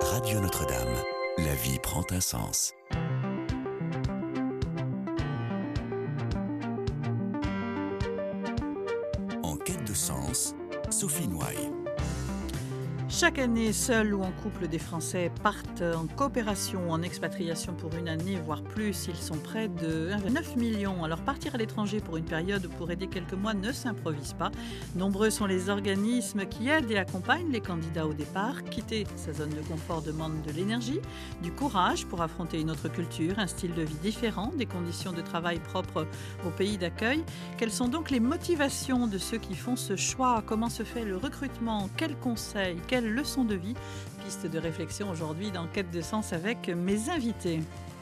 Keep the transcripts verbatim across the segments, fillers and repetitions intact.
Radio Notre-Dame. La vie prend un sens. En quête de sens, Sophie Noailles. Chaque année, seuls ou en couple, des Français partent en coopération, en expatriation pour une année, voire plus. Ils sont près de un virgule neuf millions. Alors partir à l'étranger pour une période ou pour aider quelques mois ne s'improvise pas. Nombreux sont les organismes qui aident et accompagnent les candidats au départ. Quitter sa zone de confort demande de l'énergie, du courage pour affronter une autre culture, un style de vie différent, des conditions de travail propres au pays d'accueil. Quelles sont donc les motivations de ceux qui font ce choix? Comment se fait le recrutement? Quels conseils? Quelles leçons de vie? Piste de réflexion aujourd'hui dans Quête de sens avec mes invités.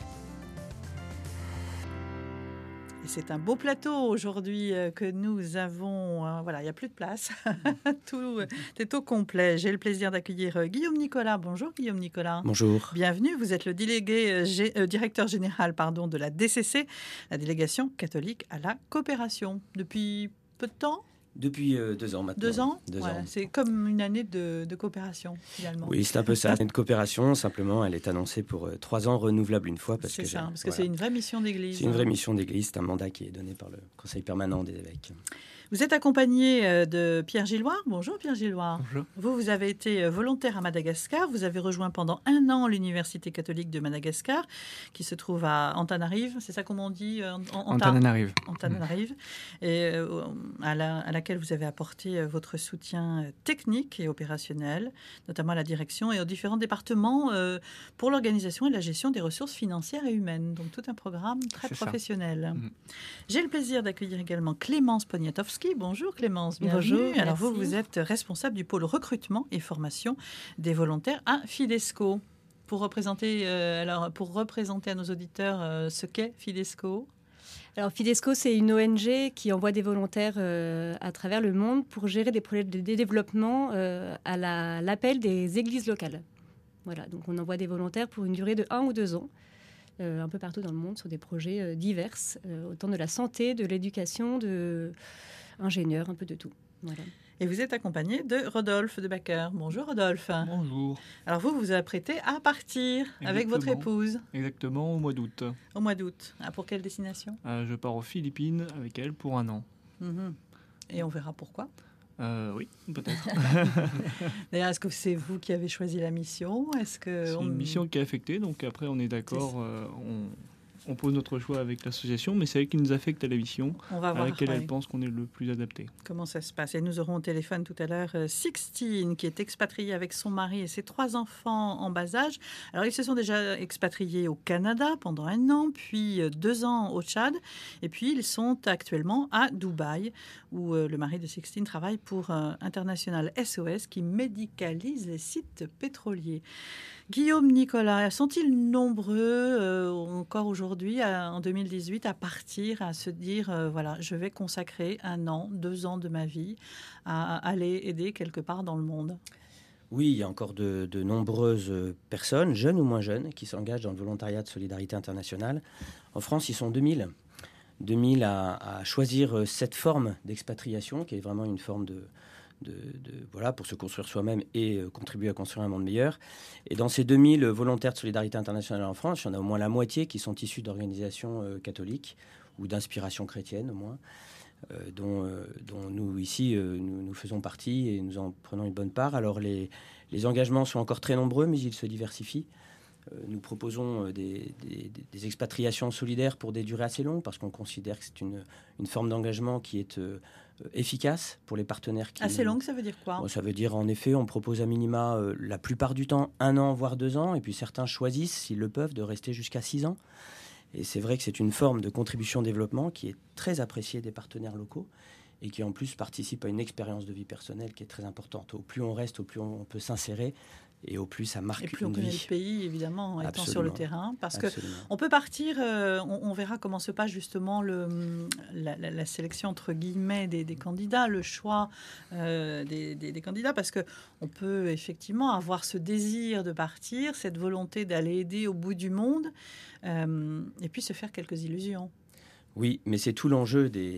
Et c'est un beau plateau aujourd'hui que nous avons. Euh, voilà, il n'y a plus de place. Tout est au complet. J'ai le plaisir d'accueillir Guillaume Nicolas. Bonjour Guillaume Nicolas. Bonjour. Bienvenue. Vous êtes le délégué, g- euh, directeur général pardon, de la D C C, la délégation catholique à la coopération. Depuis peu de temps? Depuis euh, deux ans maintenant. Deux ans, deux ouais, ans. C'est comme une année de, de coopération, finalement. Oui, c'est un peu ça. Une coopération, simplement, elle est annoncée pour euh, trois ans, renouvelable une fois. Parce c'est que ça, parce voilà. que c'est une vraie mission d'église. C'est une vraie mission d'église, c'est un mandat qui est donné par le Conseil permanent des évêques. Vous êtes accompagné de Pierre Gilloire. Bonjour Pierre Gilloire. Bonjour. Vous, vous avez été volontaire à Madagascar. Vous avez rejoint pendant un an l'Université catholique de Madagascar, qui se trouve à Antananarive. C'est ça comment on dit en, en, Antananarive. Antananarive. Et euh, à, la, à laquelle vous avez apporté votre soutien technique et opérationnel, notamment à la direction et aux différents départements euh, pour l'organisation et la gestion des ressources financières et humaines. Donc tout un programme très C'est professionnel. Mmh. J'ai le plaisir d'accueillir également Clémence Poniatowski. Bonjour Clémence, bienvenue. Bonjour, Alors merci. vous, vous êtes responsable du pôle recrutement et formation des volontaires à Fidesco. Pour représenter, euh, alors, pour représenter à nos auditeurs euh, ce qu'est Fidesco. Alors Fidesco, c'est une O N G qui envoie des volontaires euh, à travers le monde pour gérer des projets de développement euh, à la, l'appel des églises locales. Voilà, donc on envoie des volontaires pour une durée de un ou deux ans. Euh, un peu partout dans le monde sur des projets euh, divers, euh, autant de la santé, de l'éducation, de ingénieurs, un peu de tout. Voilà. Et vous êtes accompagné de Rodolphe de Backer. Bonjour Rodolphe. Bonjour. Alors vous, vous vous apprêtez à partir Exactement. avec votre épouse Exactement, au mois d'août. au mois d'août. Ah, pour quelle destination? Euh, je pars aux Philippines avec elle pour un an. Mm-hmm. Et on verra pourquoi. Euh, oui, peut-être. D'ailleurs, est-ce que c'est vous qui avez choisi la mission? Est-ce que C'est on... une mission qui est affectée, donc après on est d'accord, euh, on, on pose notre choix avec l'association, mais c'est elle qui nous affecte à la mission, on va à voir laquelle ouais, elle pense qu'on est le plus adapté. comment ça se passe. Et nous aurons au téléphone tout à l'heure euh, Sixtine, qui est expatriée avec son mari et ses trois enfants en bas âge. Alors, ils se sont déjà expatriés au Canada pendant un an, puis euh, deux ans au Tchad. Et puis, ils sont actuellement à Dubaï, où euh, le mari de Sixtine travaille pour euh, International S O S, qui médicalise les sites pétroliers. Guillaume Nicolas, sont-ils nombreux euh, encore aujourd'hui, à, en deux mille dix-huit, à partir, à se dire, euh, voilà, je vais consacrer un an, deux ans de ma vie à, à aller aider quelque part dans le monde? Oui, il y a encore de, de nombreuses personnes, jeunes ou moins jeunes, qui s'engagent dans le volontariat de solidarité internationale. En France, ils sont deux mille. deux mille à, à choisir cette forme d'expatriation, qui est vraiment une forme de... De, de, voilà, pour se construire soi-même et euh, contribuer à construire un monde meilleur. Et dans ces deux mille volontaires de solidarité internationale en France, il y en a au moins la moitié qui sont issus d'organisations euh, catholiques ou d'inspiration chrétienne au moins, euh, dont, euh, dont nous ici, euh, nous, nous faisons partie et nous en prenons une bonne part. Alors les, les engagements sont encore très nombreux, mais ils se diversifient. Euh, nous proposons euh, des, des, des expatriations solidaires pour des durées assez longues parce qu'on considère que c'est une, une forme d'engagement qui est euh, efficace pour les partenaires. Qui, Assez longue, ça veut dire quoi? Bon, ça veut dire, en effet, on propose à minima, euh, la plupart du temps, un an, voire deux ans, et puis certains choisissent, s'ils le peuvent, de rester jusqu'à six ans. Et c'est vrai que c'est une forme de contribution au développement qui est très appréciée des partenaires locaux et qui, en plus, participe à une expérience de vie personnelle qui est très importante. Au plus on reste, au plus on peut s'insérer et au plus ça marque une vie. Et plus on connaît le pays, évidemment, étant Absolument. sur le terrain. Parce Absolument. qu'on peut partir, euh, on, on verra comment se passe justement le, la, la, la sélection, entre guillemets, des, des candidats, le choix euh, des, des, des candidats, parce qu'on peut effectivement avoir ce désir de partir, cette volonté d'aller aider au bout du monde, euh, et puis se faire quelques illusions. Oui, mais c'est tout l'enjeu des...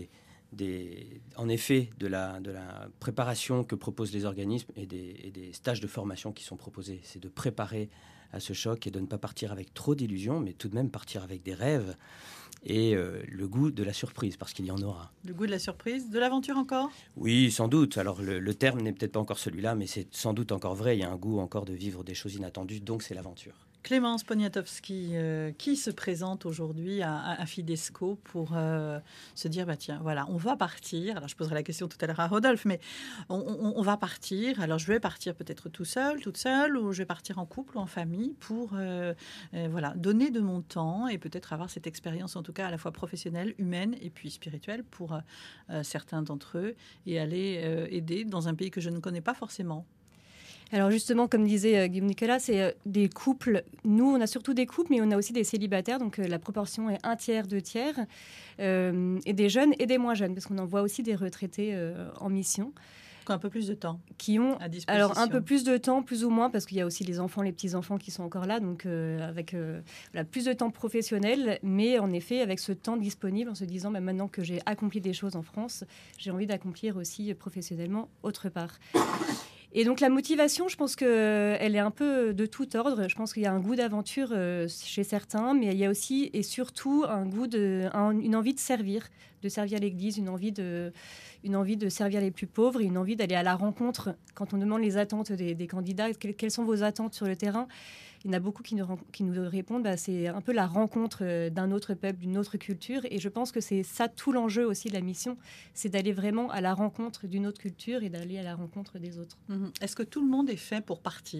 des, en effet de la, de la préparation que proposent les organismes et des, et des stages de formation qui sont proposés. C'est de préparer à ce choc et de ne pas partir avec trop d'illusions, mais tout de même partir avec des rêves et euh, le goût de la surprise, parce qu'il y en aura. Le goût de la surprise, de l'aventure encore ? Oui, sans doute. Alors le, le terme n'est peut-être pas encore celui-là, mais c'est sans doute encore vrai. Il y a un goût encore de vivre des choses inattendues, donc c'est l'aventure. Clémence Poniatowski, euh, qui se présente aujourd'hui à, à, à Fidesco pour euh, se dire, bah, tiens, voilà, on va partir. Alors, je poserai la question tout à l'heure à Rodolphe, mais on, on, on va partir. Alors, je vais partir peut-être tout seul, toute seule, ou je vais partir en couple ou en famille pour euh, euh, voilà, donner de mon temps et peut-être avoir cette expérience, en tout cas, à la fois professionnelle, humaine et puis spirituelle pour euh, certains d'entre eux et aller euh, aider dans un pays que je ne connais pas forcément. Alors justement, comme disait euh, Guillaume Nicolas, c'est euh, des couples. Nous, on a surtout des couples, mais on a aussi des célibataires. Donc euh, la proportion est un tiers, deux tiers. Euh, et des jeunes et des moins jeunes, parce qu'on en voit aussi des retraités euh, en mission. Qui ont un peu plus de temps qui ont, à disposition. Alors un peu plus de temps, plus ou moins, parce qu'il y a aussi les enfants, les petits-enfants qui sont encore là. Donc euh, avec euh, voilà, plus de temps professionnel, mais en effet avec ce temps disponible en se disant, bah, maintenant que j'ai accompli des choses en France, j'ai envie d'accomplir aussi professionnellement autre part. Et donc la motivation, je pense qu'elle est un peu de tout ordre. Je pense qu'il y a un goût d'aventure euh, chez certains, mais il y a aussi et surtout un goût de, un, une envie de servir, de servir l'Église, une envie de, une envie de servir les plus pauvres, et une envie d'aller à la rencontre. Quand on demande les attentes des, des candidats, quelles, quelles sont vos attentes sur le terrain ? Il y en a beaucoup qui nous, qui nous répondent, bah, c'est un peu la rencontre d'un autre peuple, d'une autre culture. Et je pense que c'est ça tout l'enjeu aussi de la mission, c'est d'aller vraiment à la rencontre d'une autre culture et d'aller à la rencontre des autres. Mmh. Est-ce que tout le monde est fait pour partir ?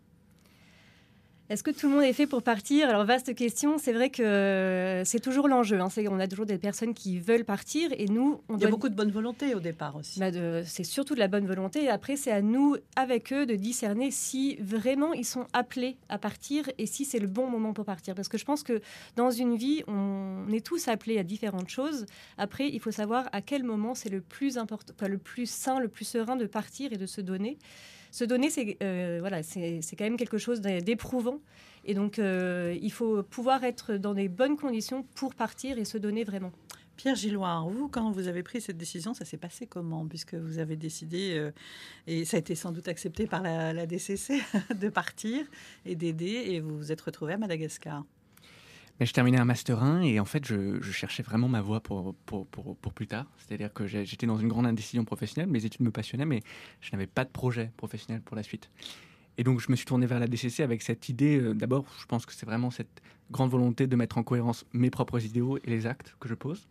Est-ce que tout le monde est fait pour partir ? Alors, vaste question. C'est vrai que c'est toujours l'enjeu. Hein. C'est, on a toujours des personnes qui veulent partir et nous... On Il y a doit... beaucoup de bonne volonté au départ aussi. Bah de, c'est surtout de la bonne volonté. Et après, c'est à nous, avec eux, de discerner si vraiment ils sont appelés à partir et si c'est le bon moment pour partir. Parce que je pense que dans une vie, on est tous appelés à différentes choses. Après, il faut savoir à quel moment c'est le plus important, enfin, le plus sain, le plus serein de partir et de se donner. Se donner, c'est, euh, voilà, c'est, c'est quand même quelque chose d'éprouvant. Et donc, euh, il faut pouvoir être dans des bonnes conditions pour partir et se donner vraiment. Pierre Gilloire, vous, quand vous avez pris cette décision, ça s'est passé comment ? Puisque vous avez décidé, euh, et ça a été sans doute accepté par la, la D C C, de partir et d'aider, et vous vous êtes retrouvé à Madagascar. Mais je terminais un Master un et en fait, je, je cherchais vraiment ma voie pour, pour, pour, pour plus tard. C'est-à-dire que j'étais dans une grande indécision professionnelle, mes études me passionnaient, mais je n'avais pas de projet professionnel pour la suite. Et donc, je me suis tourné vers la D C C avec cette idée. Euh, d'abord, je pense que c'est vraiment cette grande volonté de mettre en cohérence mes propres idéaux et les actes que je pose.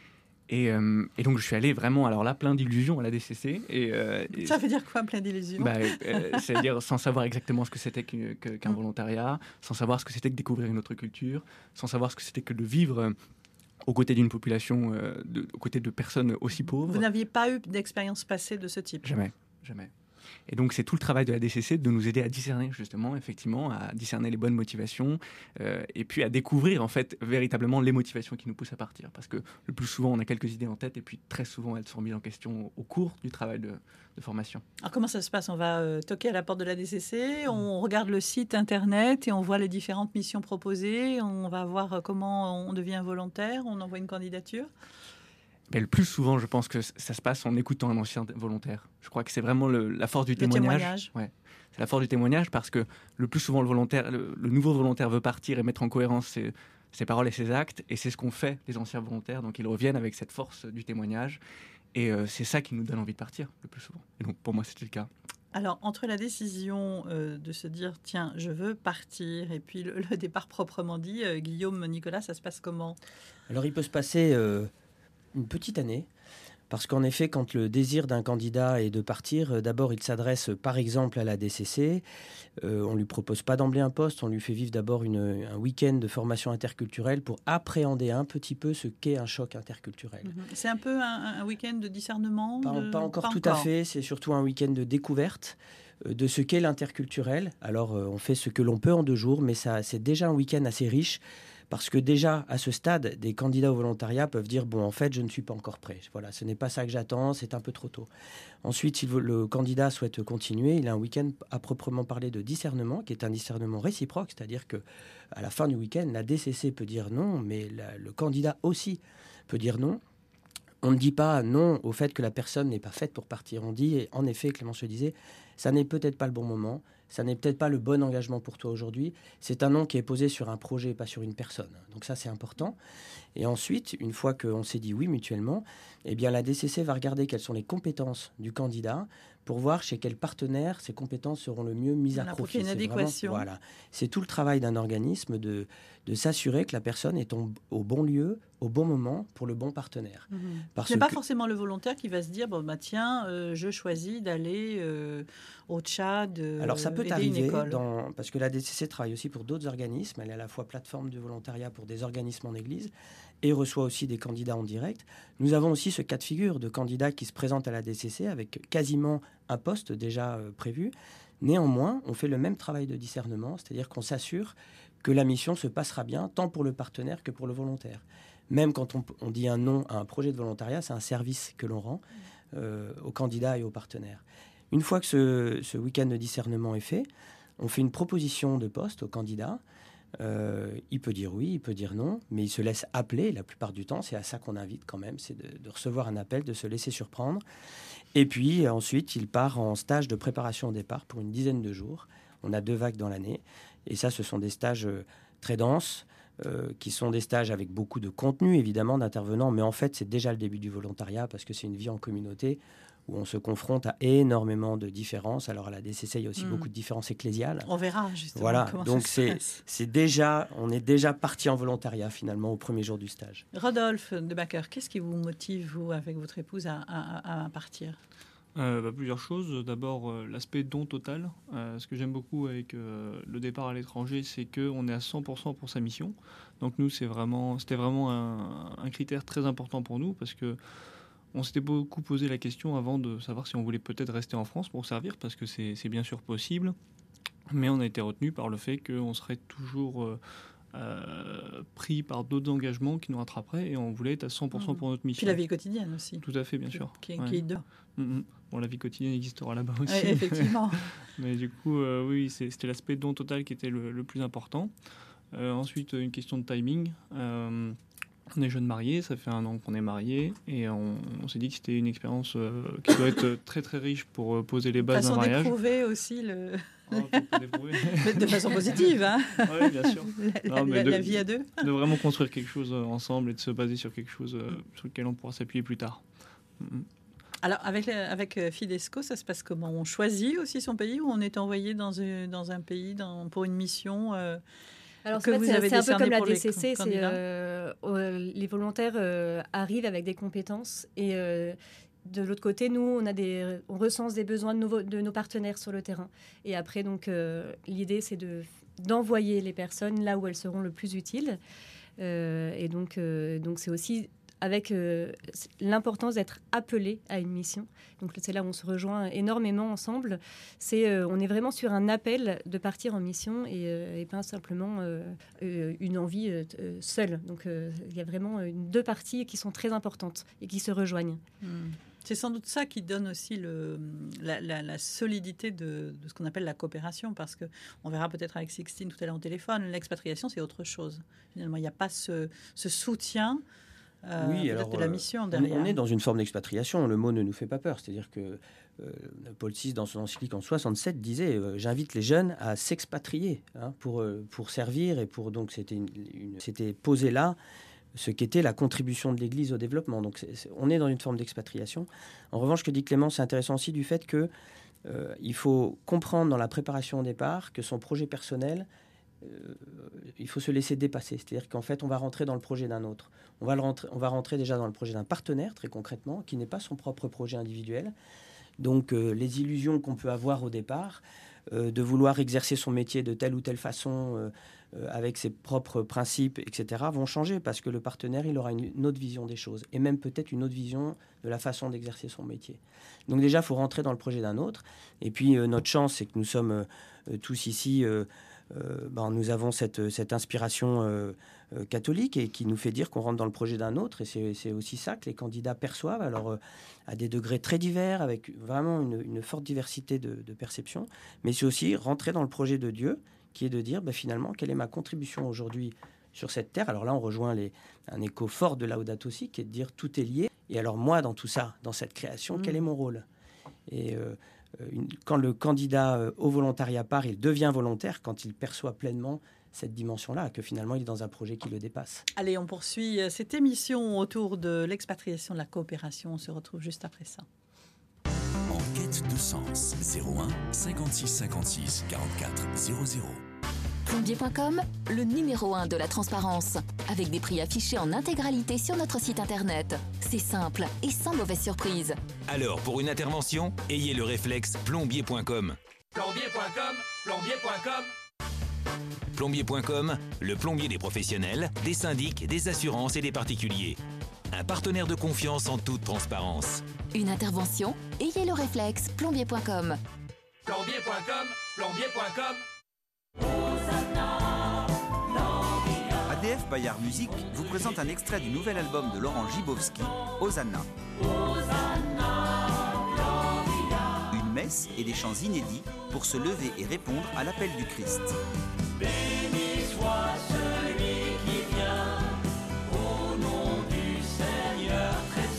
Et, euh, et donc, je suis allé vraiment, alors là, plein d'illusions à la D C C. Et, euh, et ça veut dire quoi, plein d'illusions ? bah, euh, C'est-à-dire sans savoir exactement ce que c'était qu'un, qu'un volontariat, sans savoir ce que c'était que découvrir une autre culture, sans savoir ce que c'était que de vivre euh, aux côtés d'une population, euh, de, aux côtés de personnes aussi pauvres. Vous n'aviez pas eu d'expérience passée de ce type ? Jamais, jamais. Et donc, c'est tout le travail de la D C C de nous aider à discerner, justement, effectivement, à discerner les bonnes motivations euh, et puis à découvrir, en fait, véritablement les motivations qui nous poussent à partir. Parce que le plus souvent, on a quelques idées en tête et puis très souvent, elles sont mises en question au cours du travail de, de formation. Alors, comment ça se passe ? On va euh, toquer à la porte de la D C C, on regarde le site internet et on voit les différentes missions proposées, on va voir comment on devient volontaire, on envoie une candidature. Mais le plus souvent, je pense que ça se passe en écoutant un ancien volontaire. Je crois que c'est vraiment le, la force du le témoignage. témoignage. Ouais. C'est la force du témoignage parce que le plus souvent, le, volontaire, le, le nouveau volontaire veut partir et mettre en cohérence ses, ses paroles et ses actes. Et c'est ce qu'ont fait les anciens volontaires. Donc, ils reviennent avec cette force du témoignage. Et euh, c'est ça qui nous donne envie de partir le plus souvent. Et donc, pour moi, c'était le cas. Alors, entre la décision euh, de se dire « tiens, je veux partir » et puis le, le départ proprement dit, euh, Guillaume, Nicolas, ça se passe comment ? Alors, il peut se passer... Euh... une petite année, parce qu'en effet, quand le désir d'un candidat est de partir, euh, d'abord, il s'adresse par exemple à la D C C. Euh, on ne lui propose pas d'emblée un poste, on lui fait vivre d'abord une, un week-end de formation interculturelle pour appréhender un petit peu ce qu'est un choc interculturel. Mmh. C'est un peu un, un week-end de discernement Pas, de... pas encore pas tout encore. à fait, c'est surtout un week-end de découverte euh, de ce qu'est l'interculturel. Alors, euh, on fait ce que l'on peut en deux jours, mais ça, c'est déjà un week-end assez riche. Parce que déjà, à ce stade, des candidats au volontariat peuvent dire « bon, en fait, je ne suis pas encore prêt. Voilà, ce n'est pas ça que j'attends, c'est un peu trop tôt. » Ensuite, si le candidat souhaite continuer, il a un week-end à proprement parler de discernement, qui est un discernement réciproque, c'est-à-dire qu'à la fin du week-end, la D C C peut dire non, mais la, le candidat aussi peut dire non. On ne dit pas non au fait que la personne n'est pas faite pour partir. On dit, et en effet, Clémence le disait, ça n'est peut-être pas le bon moment, ça n'est peut-être pas le bon engagement pour toi aujourd'hui. C'est un non qui est posé sur un projet, pas sur une personne. Donc ça, c'est important. Et ensuite, une fois qu'on s'est dit oui mutuellement, eh bien, la D C C va regarder quelles sont les compétences du candidat pour voir chez quel partenaire ces compétences seront le mieux mises à Voilà, profit. pour qu'il y ait une C'est adéquation. vraiment- voilà. C'est tout le travail d'un organisme de, de s'assurer que la personne est au, au bon lieu, au bon moment, pour le bon partenaire. Mhm. Parce Ce n'est pas que- forcément le volontaire qui va se dire bon bah tiens, euh, je choisis d'aller euh, au Tchad. euh, Alors ça peut aider une arriver, école. dans, parce que la D C C travaille aussi pour d'autres organismes. Elle est à la fois plateforme de volontariat pour des organismes en Église et reçoit aussi des candidats en direct. Nous avons aussi ce cas de figure de candidats qui se présentent à la D C C avec quasiment un poste déjà euh, prévu. Néanmoins, on fait le même travail de discernement, c'est-à-dire qu'on s'assure que la mission se passera bien, tant pour le partenaire que pour le volontaire. Même quand on, on dit un non à un projet de volontariat, c'est un service que l'on rend euh, aux candidats et aux partenaires. Une fois que ce, ce week-end de discernement est fait, on fait une proposition de poste au candidat. Euh, il peut dire oui, il peut dire non, mais il se laisse appeler la plupart du temps. C'est à ça qu'on invite quand même, c'est de, de recevoir un appel, de se laisser surprendre. Et puis ensuite, il part en stage de préparation au départ pour une dizaine de jours. On a deux vagues dans l'année. Et ça, ce sont des stages euh, très denses, euh, qui sont des stages avec beaucoup de contenu, évidemment, d'intervenants. Mais en fait, c'est déjà le début du volontariat parce que c'est une vie en communauté où on se confronte à énormément de différences. Alors à la D C C, il y a aussi Mm. beaucoup de différences ecclésiales. On verra justement Voilà, comment donc ça se c'est, passe. c'est déjà, on est déjà parti en volontariat finalement au premier jour du stage. Rodolphe de Backer, qu'est-ce qui vous motive, vous, avec votre épouse, à, à- à partir? Euh, bah, plusieurs choses. D'abord, euh, l'aspect don total. Euh, ce que j'aime beaucoup avec euh, le départ à l'étranger, c'est qu'on est à cent pour cent pour sa mission. Donc nous, c'est vraiment, c'était vraiment un, un critère très important pour nous parce que on s'était beaucoup posé la question avant de savoir si on voulait peut-être rester en France pour servir parce que c'est, c'est bien sûr possible. Mais on a été retenu par le fait qu'on serait toujours euh, euh, pris par d'autres engagements qui nous rattraperaient et on voulait être à cent pour cent pour notre mission. Puis la vie quotidienne aussi. Tout à fait, bien qui, sûr. Qui, Ouais. qui est deux. Mm-hmm. Bon, la vie quotidienne existera là-bas aussi. Ouais, effectivement. Mais du coup, euh, oui, c'est, c'était l'aspect don total qui était le, le plus important. Euh, ensuite, une question de timing. Euh, on est jeunes mariés, ça fait un an qu'on est mariés, et on, on s'est dit que c'était une expérience euh, qui doit être très très riche pour euh, poser les bases d'un Façon mariage. d'éprouver aussi le... Oh, faut pas l'éprouver. de façon positive, hein. Oui, bien sûr. La, Non, mais la- de- la vie à deux. De vraiment construire quelque chose euh, ensemble et de se baser sur quelque chose euh, sur lequel on pourra s'appuyer plus tard. Mm-hmm. Alors, avec, la- avec euh, Fidesco, ça se passe comment? On choisit aussi son pays ou on est envoyé dans, un- dans un pays dans, pour une mission euh, Alors, que en fait, vous c'est, avez c'est un peu décerné comme la pour les D C C. can- C'est, candidats euh, euh, les volontaires euh, arrivent avec des compétences et euh, de l'autre côté, nous, on a des, on recense des besoins de nos, de nos partenaires sur le terrain. Et après, donc, euh, l'idée, c'est de, d'envoyer les personnes là où elles seront le plus utiles. Euh, et donc, euh, donc, c'est aussi avec euh, l'importance d'être appelé à une mission. Donc c'est là où on se rejoint énormément ensemble. C'est, euh, on est vraiment sur un appel de partir en mission et, euh, et pas simplement euh, euh, une envie euh, euh, seule. Donc euh, il y a vraiment une, deux parties qui sont très importantes et qui se rejoignent. Hmm. C'est sans doute ça qui donne aussi le, la, la, la solidité de, de ce qu'on appelle la coopération, parce que on verra peut-être avec Sixtine tout à l'heure au téléphone, l'expatriation c'est autre chose. Finalement, il n'y a pas ce, ce soutien euh, oui, alors, de la mission derrière. On est dans une forme d'expatriation, le mot ne nous fait pas peur. C'est-à-dire que euh, Paul six, dans son encyclique en soixante-sept, disait euh, « J'invite les jeunes à s'expatrier hein, pour, euh, pour servir ». Et pour, donc c'était, une, une, c'était posé là ce qu'était la contribution de l'Église au développement. Donc c'est, c'est, on est dans une forme d'expatriation. En revanche, ce que dit Clément, c'est intéressant aussi du fait qu'il euh, faut comprendre dans la préparation au départ que son projet personnel, Euh, il faut se laisser dépasser. C'est-à-dire qu'en fait, on va rentrer dans le projet d'un autre. On va, le rentrer, on va rentrer déjà dans le projet d'un partenaire, très concrètement, qui n'est pas son propre projet individuel. Donc, euh, les illusions qu'on peut avoir au départ, euh, de vouloir exercer son métier de telle ou telle façon, euh, euh, avec ses propres principes, et cetera, vont changer parce que le partenaire, il aura une, une autre vision des choses et même peut-être une autre vision de la façon d'exercer son métier. Donc déjà, il faut rentrer dans le projet d'un autre. Et puis, euh, notre chance, c'est que nous sommes euh, tous ici... Euh, Euh, ben, nous avons cette, cette inspiration euh, euh, catholique et qui nous fait dire qu'on rentre dans le projet d'un autre. Et c'est, c'est aussi ça que les candidats perçoivent, alors euh, à des degrés très divers, avec vraiment une, une forte diversité de, de perception. Mais c'est aussi rentrer dans le projet de Dieu, qui est de dire ben, finalement, quelle est ma contribution aujourd'hui sur cette terre. Alors là, on rejoint les, un écho fort de Laudato Si, qui est de dire tout est lié. Et alors moi, dans tout ça, dans cette création, mmh. quel est mon rôle ? Et euh, une, quand le candidat euh, au volontariat part, il devient volontaire quand il perçoit pleinement cette dimension-là, que finalement il est dans un projet qui le dépasse. Allez, on poursuit cette émission autour de l'expatriation, de la coopération. On se retrouve juste après ça. En quête de sens, zéro un cinquante-six cinquante-six quarante-quatre zéro zéro. Plombier point com, le numéro un de la transparence, avec des prix affichés en intégralité sur notre site internet. C'est simple et sans mauvaise surprise. Alors, pour une intervention, ayez le réflexe plombier point com. Plombier point com, plombier point com. Plombier point com, le plombier des professionnels, des syndics, des assurances et des particuliers. Un partenaire de confiance en toute transparence. Une intervention, ayez le réflexe plombier point com. Plombier point com, plombier point com. A D F Bayard Musique vous présente un extrait du nouvel album de Laurent Gibowski, Hosanna. Une messe et des chants inédits pour se lever et répondre à l'appel du Christ. Béni soit celui qui vient, au nom du Seigneur très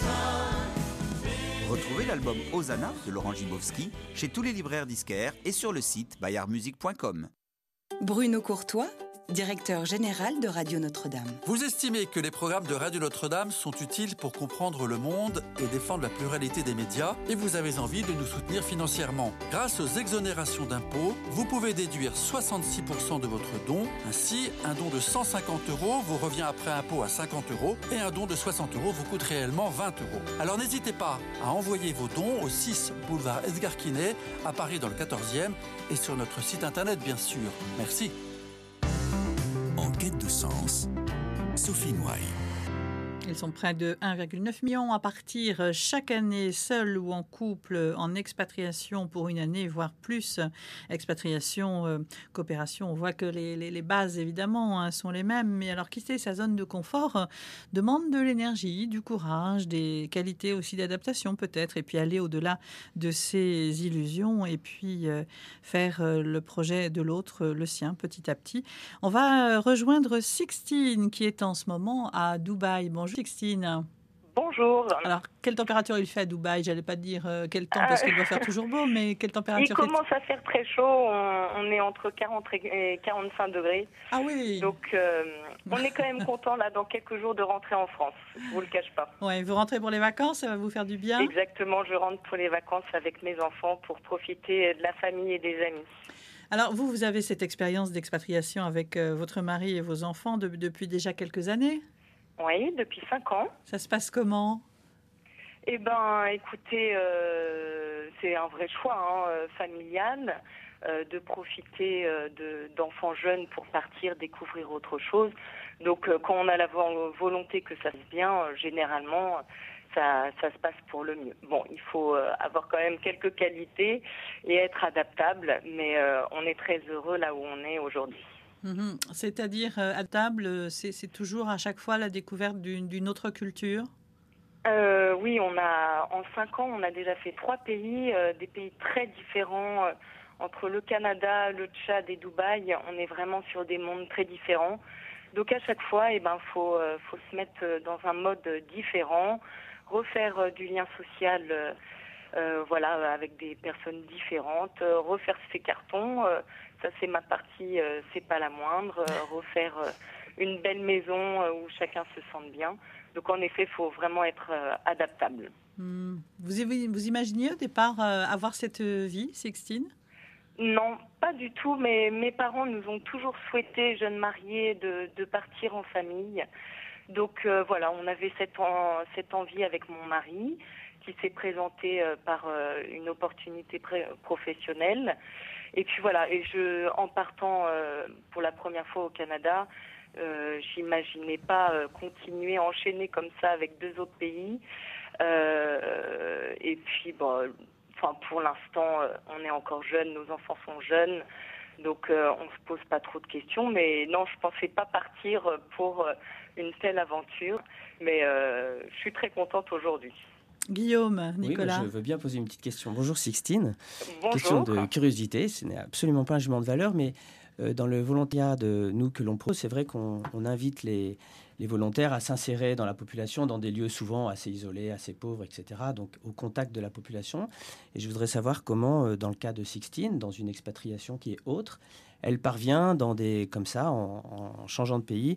saint. Retrouvez l'album Hosanna de Laurent Gibowski chez tous les libraires disquaires et sur le site bayard musique point com. Bruno Courtois, directeur général de Radio Notre-Dame. Vous estimez que les programmes de Radio Notre-Dame sont utiles pour comprendre le monde et défendre la pluralité des médias et vous avez envie de nous soutenir financièrement. Grâce aux exonérations d'impôts, vous pouvez déduire soixante-six pour cent de votre don. Ainsi, un don de cent cinquante euros vous revient après impôt à cinquante euros et un don de soixante euros vous coûte réellement vingt euros. Alors n'hésitez pas à envoyer vos dons au six boulevard Edgar Quinet à Paris dans le quatorzième et sur notre site internet bien sûr. Merci. En quête de sens, Sophie Noailles. Ils sont près de un virgule neuf million à partir chaque année, seuls ou en couple, en expatriation pour une année, voire plus. Expatriation, euh, coopération, on voit que les, les, les bases, évidemment, hein, sont les mêmes. Mais alors, quitter sa zone de confort euh, demande de l'énergie, du courage, des qualités aussi d'adaptation peut-être, et puis aller au-delà de ses illusions et puis euh, faire euh, le projet de l'autre, euh, le sien, petit à petit. On va euh, rejoindre Sixtine, qui est en ce moment à Dubaï. Bonjour. Sixtine. Bonjour. Alors, quelle température il fait à Dubaï ? J'allais pas te dire euh, quel temps parce qu'il doit faire toujours beau, mais quelle température Il commence fait... à faire très chaud. On, on est entre quarante et quarante-cinq degrés. Ah oui. Donc, euh, on est quand même content là dans quelques jours de rentrer en France. Je vous le cache pas. Ouais, vous rentrez pour les vacances, ça va vous faire du bien ? Exactement. Je rentre pour les vacances avec mes enfants pour profiter de la famille et des amis. Alors, vous, vous avez cette expérience d'expatriation avec euh, votre mari et vos enfants de, depuis déjà quelques années ? Oui, depuis cinq ans. Ça se passe comment ? Eh bien, écoutez, euh, c'est un vrai choix hein, familial euh, de profiter euh, de, d'enfants jeunes pour partir découvrir autre chose. Donc, euh, quand on a la volonté que ça se passe bien, euh, généralement, ça, ça se passe pour le mieux. Bon, il faut euh, avoir quand même quelques qualités et être adaptable, mais euh, on est très heureux là où on est aujourd'hui. Mmh. C'est-à-dire, euh, à table, c'est, c'est toujours à chaque fois la découverte d'une, d'une autre culture ? euh, Oui, on a, en cinq ans, on a déjà fait trois pays, euh, des pays très différents. Euh, entre le Canada, le Tchad et Dubaï, on est vraiment sur des mondes très différents. Donc à chaque fois, eh ben, faut, euh, faut se mettre dans un mode différent, refaire euh, du lien social euh, euh, voilà, avec des personnes différentes, euh, refaire ses cartons. Euh, Ça, c'est ma partie, euh, c'est pas la moindre. Euh, refaire euh, une belle maison euh, où chacun se sente bien. Donc, en effet, il faut vraiment être euh, adaptable. Mmh. Vous, vous imaginiez au départ euh, avoir cette vie, Sixtine ? Non, pas du tout. Mais mes parents nous ont toujours souhaité, jeunes mariés, de, de partir en famille. Donc, euh, voilà, on avait cette, en, cette envie avec mon mari qui s'est présenté euh, par euh, une opportunité pré- professionnelle. Et puis voilà, et je, en partant euh, pour la première fois au Canada, euh, j'imaginais pas euh, continuer à enchaîner comme ça avec deux autres pays. Euh, et puis, bon, enfin, pour l'instant, euh, on est encore jeunes, nos enfants sont jeunes, donc euh, on se pose pas trop de questions. Mais non, je pensais pas partir pour euh, une telle aventure, mais euh, je suis très contente aujourd'hui. Guillaume, Nicolas. Oui, je veux bien poser une petite question. Bonjour Sixtine. Bonjour. Question de curiosité, ce n'est absolument pas un jugement de valeur, mais euh, dans le volontariat de nous que l'on propose, c'est vrai qu'on on invite les, les volontaires à s'insérer dans la population, dans des lieux souvent assez isolés, assez pauvres, et cetera, donc au contact de la population. Et je voudrais savoir comment, euh, dans le cas de Sixtine, dans une expatriation qui est autre, elle parvient, dans des, comme ça, en, en changeant de pays,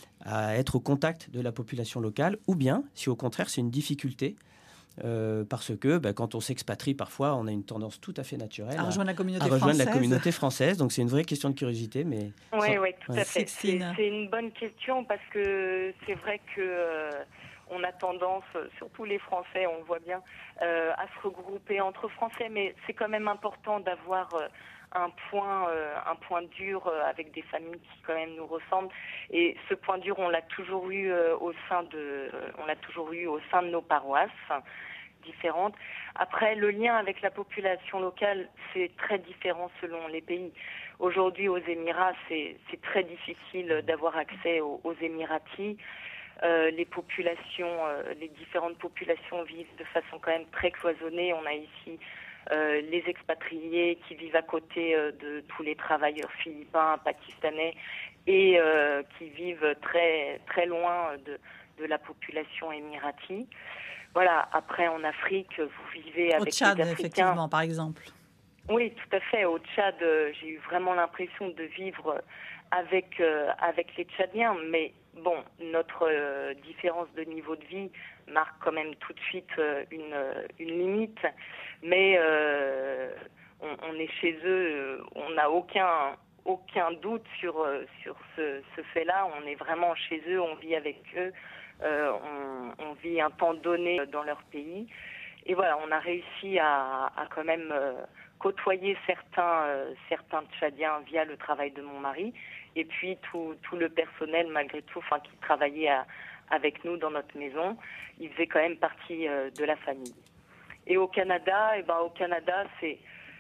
à être au contact de la population locale, ou bien, si au contraire c'est une difficulté, Euh, parce que bah, quand on s'expatrie, parfois, on a une tendance tout à fait naturelle à rejoindre la communauté à rejoindre française. la communauté française. Donc c'est une vraie question de curiosité. Mais... Oui, oui, tout ouais. à fait. C'est, c'est une bonne question parce que c'est vrai que euh, on a tendance, surtout les Français, on le voit bien, euh, à se regrouper entre Français, mais c'est quand même important d'avoir euh, un point, euh, un point dur euh, avec des familles qui quand même nous ressemblent. Et ce point dur, on l'a toujours eu euh, au sein de, euh, on l'a toujours eu au sein de nos paroisses différentes. Après, le lien avec la population locale, c'est très différent selon les pays. Aujourd'hui, aux Émirats, c'est, c'est très difficile d'avoir accès aux, aux Émiratis. Euh, les populations, euh, les différentes populations vivent de façon quand même très cloisonnée. On a ici euh, les expatriés qui vivent à côté euh, de tous les travailleurs philippins, pakistanais et euh, qui vivent très très loin de, de la population émirati. Voilà. Après, en Afrique, vous vivez avec au Tchad, les Africains. effectivement, par exemple. Oui, tout à fait. Au Tchad, euh, j'ai eu vraiment l'impression de vivre avec euh, avec les Tchadiens, mais bon, notre euh, différence de niveau de vie marque quand même tout de suite euh, une une limite. Mais euh, on, on est chez eux, on n'a aucun aucun doute sur sur ce, ce fait-là. On est vraiment chez eux, on vit avec eux, euh, on, on vit un temps donné dans leur pays. Et voilà, on a réussi à, à quand même euh, côtoyer certains euh, certains Tchadiens via le travail de mon mari, et puis tout tout le personnel malgré tout, enfin qui travaillait à, avec nous dans notre maison, il faisait quand même partie euh, de la famille. Et au Canada, et ben au Canada, c'est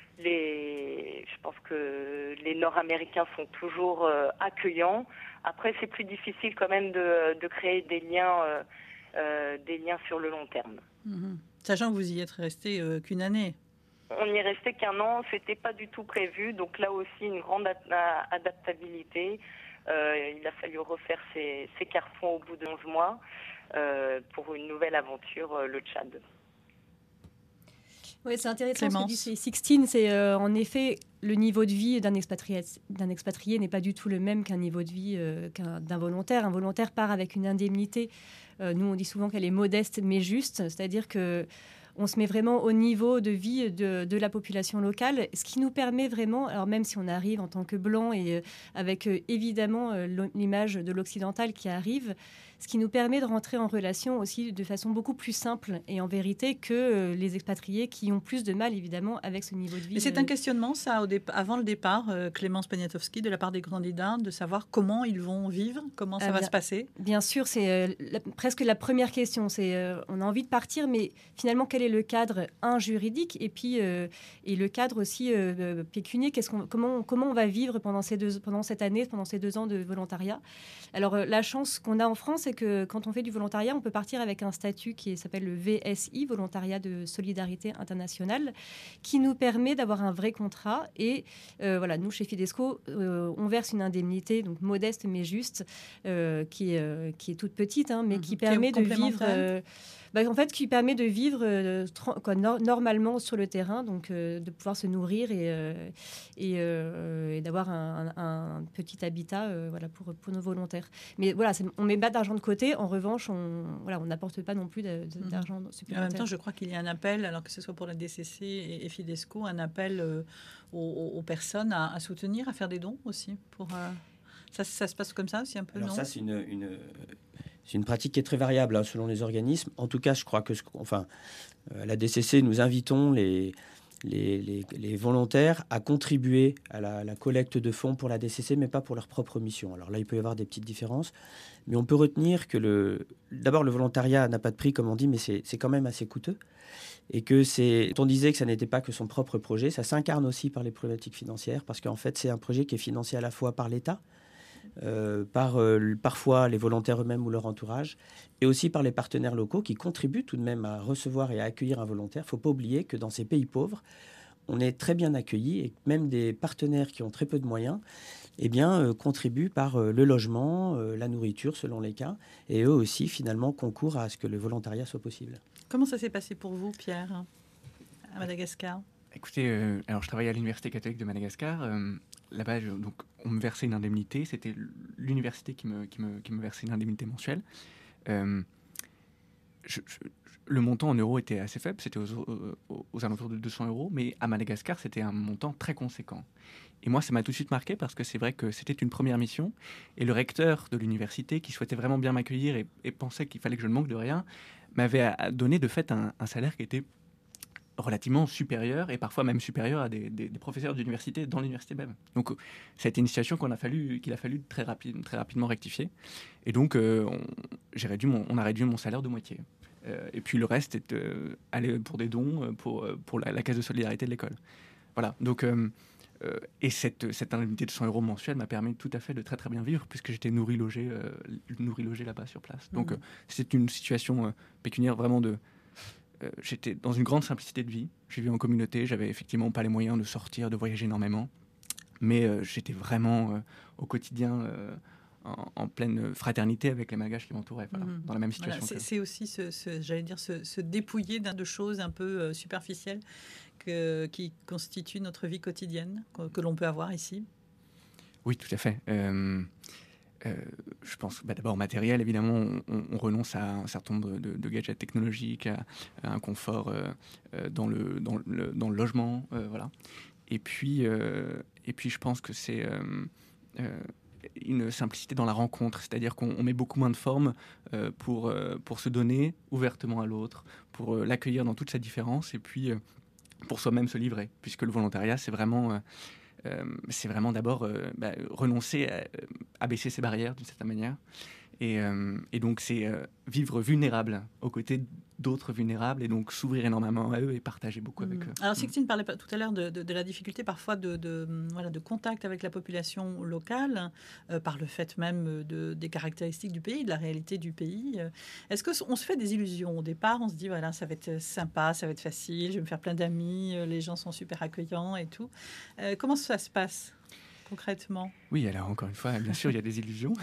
les, je pense que les Nord-Américains sont toujours euh, accueillants. Après, c'est plus difficile quand même de, de créer des liens, euh, euh, des liens sur le long terme. Mmh. Sachant que vous y êtes resté euh, qu'une année. On n'y est resté qu'un an, c'était pas du tout prévu. Donc là aussi, une grande ad- adaptabilité. Euh, il a fallu refaire ses, ses cartons au bout de onze mois euh, pour une nouvelle aventure, euh, le Tchad. Oui, c'est intéressant Clémence. ce que dit Sixtine. C'est euh, en effet le niveau de vie d'un expatrié, d'un expatrié n'est pas du tout le même qu'un niveau de vie euh, qu'un, d'un volontaire. Un volontaire part avec une indemnité. Euh, nous, on dit souvent qu'elle est modeste mais juste, c'est-à-dire que on se met vraiment au niveau de vie de, de la population locale, ce qui nous permet vraiment, alors même si on arrive en tant que blanc et euh, avec euh, évidemment euh, l'image de l'occidental qui arrive, ce qui nous permet de rentrer en relation aussi de façon beaucoup plus simple et en vérité que euh, les expatriés qui ont plus de mal évidemment avec ce niveau de vie. Mais c'est euh, un questionnement, ça, au dép- avant le départ, euh, Clémence Poniatowski, de la part des candidats, de savoir comment ils vont vivre, comment ça Ah, va bien, se passer. Bien sûr, c'est euh, la, presque la première question. C'est, euh, on a envie de partir, mais finalement, quel est le cadre, un, juridique, et puis euh, et le cadre aussi euh, pécunier. Qu'est-ce qu'on, comment, comment on va vivre pendant, ces deux, pendant cette année, pendant ces deux ans de volontariat. Alors, euh, la chance qu'on a en France, c'est que quand on fait du volontariat, on peut partir avec un statut qui s'appelle le V S I, Volontariat de Solidarité Internationale, qui nous permet d'avoir un vrai contrat. Et euh, voilà, nous, chez Fidesco, euh, on verse une indemnité, donc modeste mais juste, euh, qui, est, euh, qui est toute petite, hein, mais mmh, qui permet qui de vivre... Euh, bah, en fait, qui permet de vivre euh, tra- quoi, no- normalement sur le terrain, donc euh, de pouvoir se nourrir et, euh, et, euh, et d'avoir un, un, un petit habitat euh, voilà, pour, pour nos volontaires. Mais voilà, c'est, on met pas d'argent de côté. En revanche, on voilà, on n'apporte pas non plus de, de, mmh. d'argent supplémentaire. En même temps, je crois qu'il y a un appel, alors que ce soit pour la D C C et, et Fidesco, un appel euh, aux, aux personnes à, à soutenir, à faire des dons aussi. Pour, euh, ça, ça se passe comme ça aussi un peu, alors non ? Ça, c'est une... une... C'est une pratique qui est très variable hein, selon les organismes. En tout cas, je crois que, ce, enfin, à la D C C, nous invitons les, les, les, les volontaires à contribuer à la, à la collecte de fonds pour la D C C, mais pas pour leur propre mission. Alors là, il peut y avoir des petites différences, mais on peut retenir que le, d'abord, le volontariat n'a pas de prix, comme on dit, mais c'est, c'est quand même assez coûteux. Et que c'est, on disait que ça n'était pas que son propre projet, ça s'incarne aussi par les problématiques financières, parce qu'en fait, c'est un projet qui est financé à la fois par l'État, Euh, par euh, parfois les volontaires eux-mêmes ou leur entourage, et aussi par les partenaires locaux qui contribuent tout de même à recevoir et à accueillir un volontaire. Il ne faut pas oublier que dans ces pays pauvres, on est très bien accueillis et même des partenaires qui ont très peu de moyens eh bien, euh, contribuent par euh, le logement, euh, la nourriture selon les cas, et eux aussi finalement concourent à ce que le volontariat soit possible. Comment ça s'est passé pour vous, Pierre, à Madagascar ? Écoutez, euh, alors je travaillais à l'Université catholique de Madagascar. Euh, là-bas, je, donc, on me versait une indemnité. C'était l'université qui me, qui me, qui me versait une indemnité mensuelle. Euh, je, je, le montant en euros était assez faible. C'était aux, aux, aux alentours de deux cents euros. Mais à Madagascar, c'était un montant très conséquent. Et moi, ça m'a tout de suite marqué parce que c'est vrai que c'était une première mission. Et le recteur de l'université, qui souhaitait vraiment bien m'accueillir et, et pensait qu'il fallait que je ne manque de rien, m'avait donné de fait un, un salaire qui était relativement supérieur et parfois même supérieur à des, des, des professeurs d'université dans l'université même. Donc ça a été une situation qu'on a fallu, qu'il a fallu très, rapide, très rapidement rectifier. Et donc euh, on, j'ai réduit mon, on a réduit mon salaire de moitié. Euh, et puis le reste est euh, allé pour des dons pour, pour la, la caisse de solidarité de l'école. Voilà, donc... Euh, Euh, et cette, cette indemnité de cent euros mensuelle m'a permis tout à fait de très très bien vivre puisque j'étais nourri logé, euh, nourri logé là-bas sur place. Donc mmh. euh, c'est une situation euh, pécuniaire vraiment de... Euh, j'étais dans une grande simplicité de vie. J'ai vécu en communauté, j'avais effectivement pas les moyens de sortir, de voyager énormément. Mais euh, j'étais vraiment euh, au quotidien... Euh, En, en pleine fraternité avec les Malgaches qui m'entouraient, voilà, mmh. dans la même situation. Voilà, c'est, c'est aussi, ce, ce, j'allais dire, se, se dépouiller d'un de choses un peu euh, superficielles que, qui constituent notre vie quotidienne, que, que l'on peut avoir ici. Oui, tout à fait. Euh, euh, je pense bah, d'abord matériel, évidemment, on, on renonce à un certain nombre de, de gadgets technologiques, à, à un confort euh, dans, le, dans, le, dans le logement, euh, voilà. Et puis, euh, et puis, je pense que c'est... Euh, euh, une simplicité dans la rencontre, c'est-à-dire qu'on on met beaucoup moins de formes euh, pour, euh, pour se donner ouvertement à l'autre, pour euh, l'accueillir dans toute sa différence et puis euh, pour soi-même se livrer, puisque le volontariat, c'est vraiment, euh, euh, c'est vraiment d'abord euh, bah, renoncer à, à baisser ses barrières d'une certaine manière. Et, euh, et donc, c'est euh, vivre vulnérable aux côtés d'autres vulnérables et donc s'ouvrir énormément à eux et partager beaucoup mmh. avec eux. Alors, Sixtine mmh. parlait tout à l'heure de, de, de la difficulté parfois de, de, voilà, de contact avec la population locale, euh, par le fait même de, des caractéristiques du pays, de la réalité du pays. Est-ce qu'on se fait des illusions au départ ? On se dit, voilà, ça va être sympa, ça va être facile, je vais me faire plein d'amis, les gens sont super accueillants et tout. Euh, comment ça se passe ? Concrètement. Oui, alors encore une fois, bien sûr, il y a des illusions.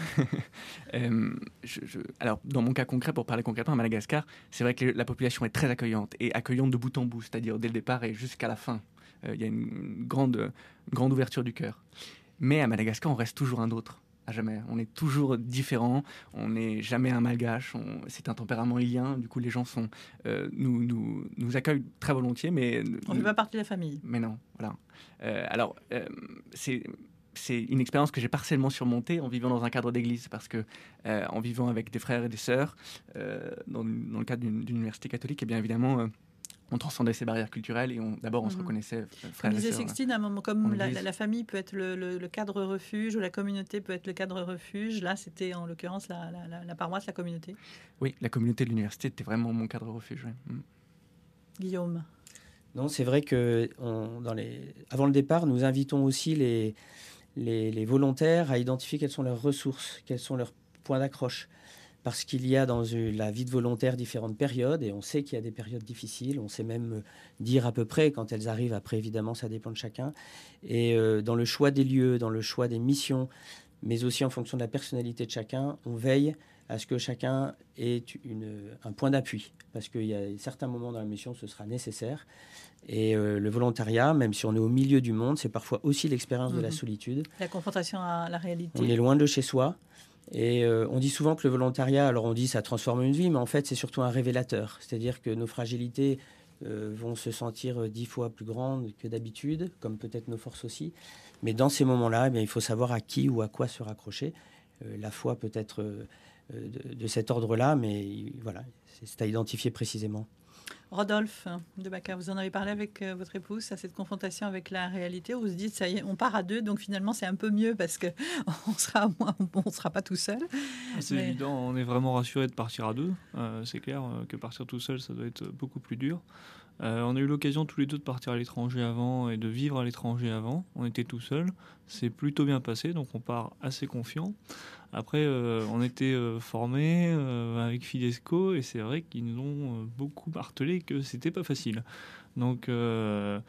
euh, je, je, alors, dans mon cas concret, pour parler concrètement, à Madagascar, c'est vrai que la population est très accueillante, et accueillante de bout en bout, c'est-à-dire dès le départ et jusqu'à la fin. Euh, il y a une grande, une grande ouverture du cœur. Mais à Madagascar, on reste toujours un autre, à jamais. On est toujours différent, on n'est jamais un malgache, on, c'est un tempérament ilien, du coup les gens sont, euh, nous, nous, nous accueillent très volontiers, mais... On ne fait pas partie de la famille. Mais non, voilà. Euh, alors, euh, c'est... C'est une expérience que j'ai partiellement surmontée en vivant dans un cadre d'église, parce que euh, en vivant avec des frères et des sœurs, euh, dans, dans le cadre d'une, d'une université catholique, et bien évidemment, euh, on transcendait ces barrières culturelles et on, d'abord on mmh. se reconnaissait frères comme et disait sœurs. Sixtine, à un moment, comme la, la, la famille peut être le, le, le cadre refuge, ou la communauté peut être le cadre refuge, là c'était en l'occurrence la, la, la, la paroisse, la communauté. Oui, la communauté de l'université était vraiment mon cadre refuge. Oui. Mmh. Guillaume. Non, c'est vrai que on, dans les... avant le départ, nous invitons aussi les... Les, les volontaires à identifier quelles sont leurs ressources, quels sont leurs points d'accroche. Parce qu'il y a dans une, la vie de volontaire différentes périodes, et on sait qu'il y a des périodes difficiles, on sait même dire à peu près quand elles arrivent, après évidemment ça dépend de chacun. Et euh, dans le choix des lieux, dans le choix des missions, mais aussi en fonction de la personnalité de chacun, on veille à ce que chacun ait une, un point d'appui. Parce qu'il y a certains moments dans la mission, ce sera nécessaire. Et euh, le volontariat, même si on est au milieu du monde, c'est parfois aussi l'expérience mmh. de la solitude. La confrontation à la réalité. On est loin de chez soi. Et euh, on dit souvent que le volontariat, alors on dit ça transforme une vie, mais en fait c'est surtout un révélateur. C'est-à-dire que nos fragilités euh, vont se sentir dix fois plus grandes que d'habitude, comme peut-être nos forces aussi. Mais dans ces moments-là, eh bien, il faut savoir à qui ou à quoi se raccrocher. Euh, la foi peut être euh, de, de cet ordre-là, mais voilà, c'est, c'est à identifier précisément. Rodolphe de Baca, vous en avez parlé avec euh, votre épouse à cette confrontation avec la réalité, où vous vous dites ça y est, on part à deux, donc finalement c'est un peu mieux parce que on sera moins, on sera pas tout seul. C'est mais... évident, on est vraiment rassuré de partir à deux. Euh, c'est clair euh, que partir tout seul, ça doit être beaucoup plus dur. Euh, on a eu l'occasion tous les deux de partir à l'étranger avant et de vivre à l'étranger avant. On était tout seuls, c'est plutôt bien passé, donc on part assez confiant. Après, euh, on était euh, formés euh, avec Fidesco et c'est vrai qu'ils nous ont euh, beaucoup martelé que c'était pas facile. Donc, euh,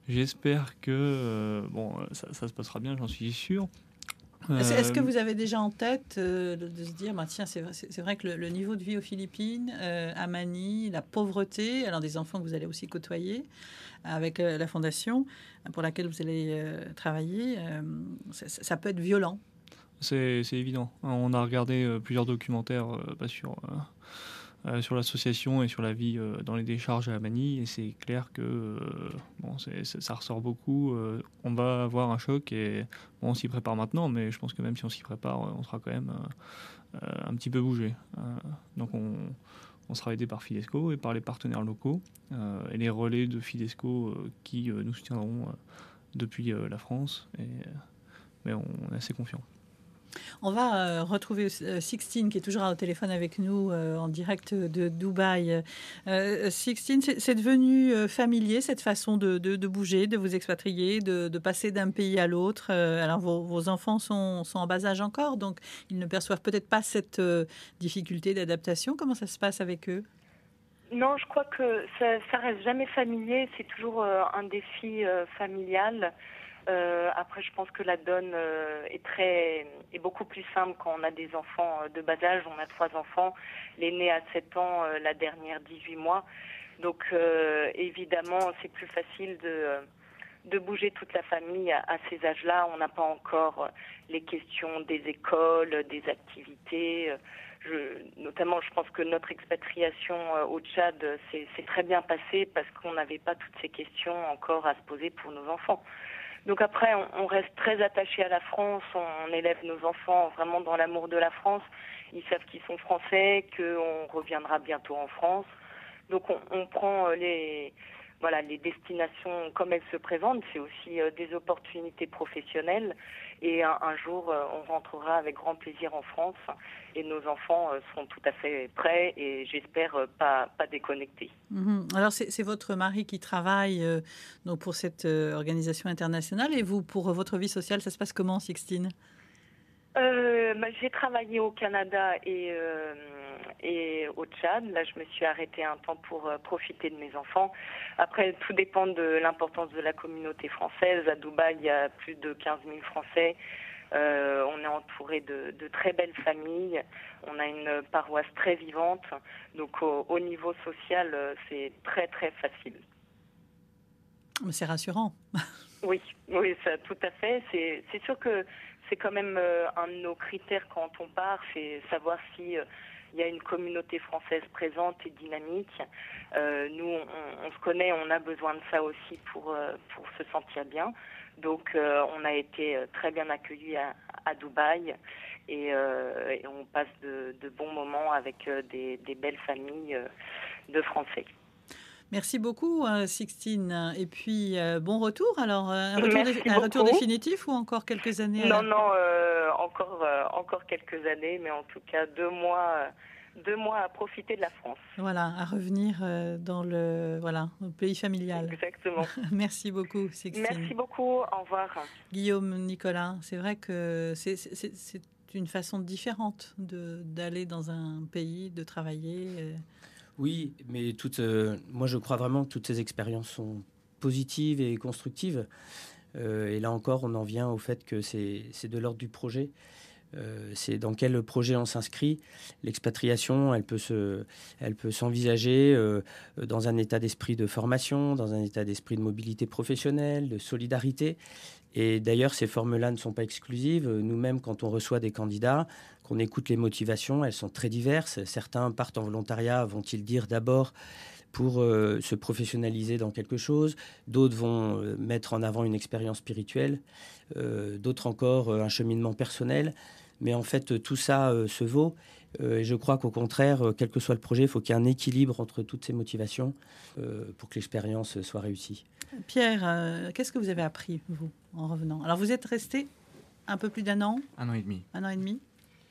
J'espère que euh, bon, ça, ça se passera bien, j'en suis sûr. Est-ce, est-ce que Euh, vous avez déjà en tête euh, de, de se dire, bah, tiens, c'est, vrai- c'est, c'est vrai que le, le niveau de vie aux Philippines, euh, à Manille, la pauvreté, alors des enfants que vous allez aussi côtoyer avec euh, la fondation pour laquelle vous allez euh, travailler, euh, ça, ça peut être violent. C'est, c'est évident. On a regardé euh, plusieurs documentaires euh, bah, sur, euh, euh, sur l'association et sur la vie euh, dans les décharges à Manille, et c'est clair que euh, bon, c'est, c'est- ça ressort beaucoup. Euh, on va avoir un choc, et bon, on s'y prépare maintenant, mais je pense que même si on s'y prépare, euh, on sera quand même euh, euh, un petit peu bougé. Euh, donc on, on sera aidé par Fidesco et par les partenaires locaux euh, et les relais de Fidesco euh, qui euh, nous soutiendront euh, depuis euh, la France. Et, euh, mais on est assez confiant. On va euh, retrouver euh, Sixtine qui est toujours au téléphone avec nous euh, en direct de Dubaï. Euh, Sixtine, c'est, c'est devenu euh, familier cette façon de, de, de bouger, de vous expatrier, de, de passer d'un pays à l'autre. Euh, alors vos, vos enfants sont, sont en bas âge encore, donc ils ne perçoivent peut-être pas cette euh, difficulté d'adaptation. Comment ça se passe avec eux ? Non, je crois que ça, ça reste jamais familier. C'est toujours euh, un défi euh, familial. Euh, après, je pense que la donne euh, est très, est beaucoup plus simple quand on a des enfants euh, de bas âge. On a trois enfants. L'aîné a sept ans, euh, la dernière dix-huit mois. Donc, euh, évidemment, c'est plus facile de, de bouger toute la famille à, à ces âges-là. On n'a pas encore euh, les questions des écoles, des activités. Je, notamment, je pense que notre expatriation euh, au Tchad s'est, s'est très bien passée parce qu'on n'avait pas toutes ces questions encore à se poser pour nos enfants. Donc après, on, on reste très attaché à la France, on élève nos enfants vraiment dans l'amour de la France. Ils savent qu'ils sont français, qu'on reviendra bientôt en France. Donc on, on prend les, voilà, les destinations comme elles se présentent. C'est aussi euh, des opportunités professionnelles. Et un, un jour, euh, on rentrera avec grand plaisir en France. Et nos enfants euh, seront tout à fait prêts et j'espère euh, pas, pas déconnectés. Mmh. Alors c'est, c'est votre mari qui travaille euh, donc pour cette euh, organisation internationale. Et vous, pour votre vie sociale, ça se passe comment, Sixtine ? Euh, bah, j'ai travaillé au Canada et, euh, et au Tchad. Là, je me suis arrêtée un temps pour euh, profiter de mes enfants. Après, tout dépend de l'importance de la communauté française. À Dubaï, il y a plus de quinze mille Français. Euh, on est entouré de, de très belles familles. On a une paroisse très vivante. Donc, au, au niveau social, euh, c'est très, très facile. Mais c'est rassurant. Oui, oui, ça, tout à fait. C'est, c'est sûr que c'est quand même euh, un de nos critères quand on part, c'est savoir si euh, il y a une communauté française présente et dynamique. Euh, nous, on, on se connaît, on a besoin de ça aussi pour euh, pour se sentir bien. Donc, euh, on a été très bien accueillis à, à Dubaï et, euh, et on passe de, de bons moments avec euh, des, des belles familles euh, de Français. Merci beaucoup, euh, Sixtine. Et puis, euh, bon retour. Alors, euh, un, retour Merci dé- un retour beaucoup. définitif ou encore quelques années à Non, la- non, euh, encore, euh, encore quelques années, mais en tout cas deux mois, euh, deux mois à profiter de la France. Voilà, à revenir euh, dans le, voilà, au pays familial. Exactement. Merci beaucoup, Sixtine. Merci beaucoup, au revoir. Guillaume, Nicolas, c'est vrai que c'est, c'est, c'est- c'est une façon différente de, d'aller dans un pays, de travailler. euh. Oui, mais toutes, euh, moi je crois vraiment que toutes ces expériences sont positives et constructives. Euh, et là encore, on en vient au fait que c'est, c'est de l'ordre du projet. Euh, c'est dans quel projet on s'inscrit. L'expatriation, elle peut, se, elle peut s'envisager euh, dans un état d'esprit de formation, dans un état d'esprit de mobilité professionnelle, de solidarité. Et d'ailleurs, ces formes-là ne sont pas exclusives. Nous-mêmes, quand on reçoit des candidats, qu'on écoute les motivations, elles sont très diverses. Certains partent en volontariat, vont-ils dire d'abord pour euh, se professionnaliser dans quelque chose. D'autres vont euh, mettre en avant une expérience spirituelle. Euh, d'autres encore, euh, un cheminement personnel. Mais en fait, tout ça euh, se vaut. Euh, et je crois qu'au contraire, euh, quel que soit le projet, il faut qu'il y ait un équilibre entre toutes ces motivations euh, pour que l'expérience soit réussie. Pierre, euh, qu'est-ce que vous avez appris, vous, en revenant ? Alors, vous êtes resté un peu plus d'un an, Un an et demi. un an et demi.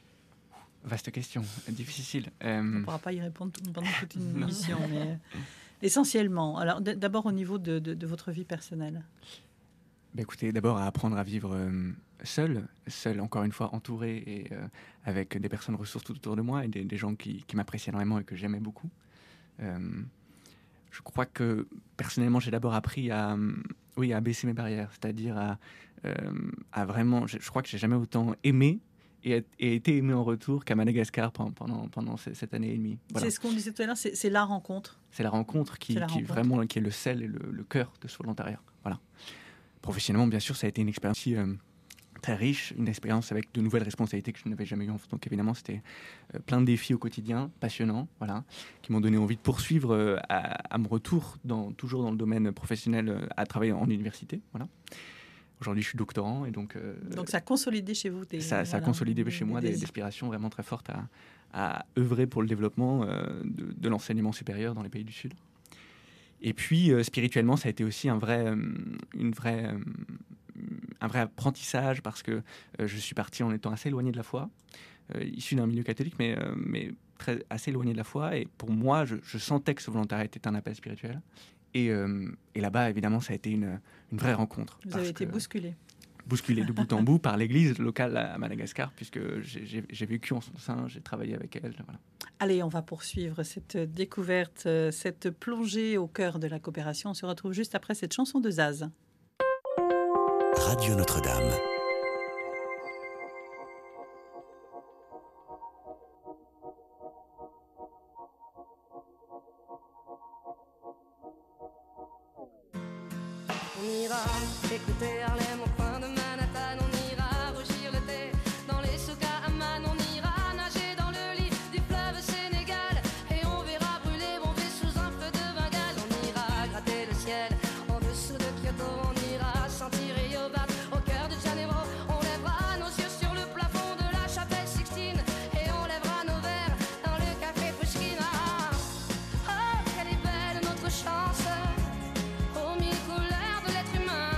Vaste question, difficile. Euh, On ne pourra pas y répondre tout- pendant toute une émission, mais euh, essentiellement. Alors, d- d'abord au niveau de, de- de votre vie personnelle. Bah écoutez, d'abord à apprendre à vivre euh, seul, seul encore une fois entouré et euh, avec des personnes ressources tout autour de moi et des, des gens qui, qui m'apprécient énormément et que j'aimais beaucoup. Euh, je crois que personnellement, j'ai d'abord appris à, oui, à baisser mes barrières, c'est-à-dire à, euh, à vraiment. Je, je crois que j'ai jamais autant aimé et, et été aimé en retour qu'à Madagascar pendant, pendant, pendant cette année et demie. Voilà. C'est ce qu'on disait tout à l'heure, c'est, c'est la rencontre. C'est la rencontre qui, la qui rencontre. vraiment qui est le sel et le, le cœur de ce volontariat. Voilà. Professionnellement, bien sûr, ça a été une expérience aussi, euh, très riche, une expérience avec de nouvelles responsabilités que je n'avais jamais eues. Donc évidemment, c'était euh, plein de défis au quotidien, passionnants, voilà, qui m'ont donné envie de poursuivre euh, à, à mon retour, dans, toujours dans le domaine professionnel, euh, à travailler en université. Voilà. Aujourd'hui, je suis doctorant et donc... Euh, donc ça a consolidé chez vous des... Ça, ça voilà, a consolidé des, chez moi des, des aspirations vraiment très fortes à, à œuvrer pour le développement euh, de, de l'enseignement supérieur dans les pays du Sud. Et puis, euh, spirituellement, ça a été aussi un vrai, euh, une vraie, euh, un vrai apprentissage parce que euh, je suis parti en étant assez éloigné de la foi, euh, issu d'un milieu catholique, mais, euh, mais très, assez éloigné de la foi. Et pour moi, je, je sentais que ce volontariat était un appel spirituel. Et, euh, et là-bas, évidemment, ça a été une, une vraie rencontre. Vous avez été bousculé. Bousculé de bout en bout par l'église locale à Madagascar, puisque j'ai, j'ai, j'ai vécu en son sein, j'ai travaillé avec elle. Voilà. Allez, on va poursuivre cette découverte, cette plongée au cœur de la coopération. On se retrouve juste après cette chanson de Zaz. Radio Notre-Dame. On ira écouter Harlem au coin de Manhattan, on ira rougir le thé dans les souks à Amman, on ira nager dans le lit du fleuve Sénégal et on verra brûler Bombay sous un feu de Bengale. On ira gratter le ciel en dessous de Kyoto, on ira sentir Rio battre au cœur de Janeiro, on lèvera nos yeux sur le plafond de la chapelle Sixtine et on lèvera nos verres dans le café Pushkin. Ah, oh, quelle est belle notre chance aux mille couleurs de l'être humain,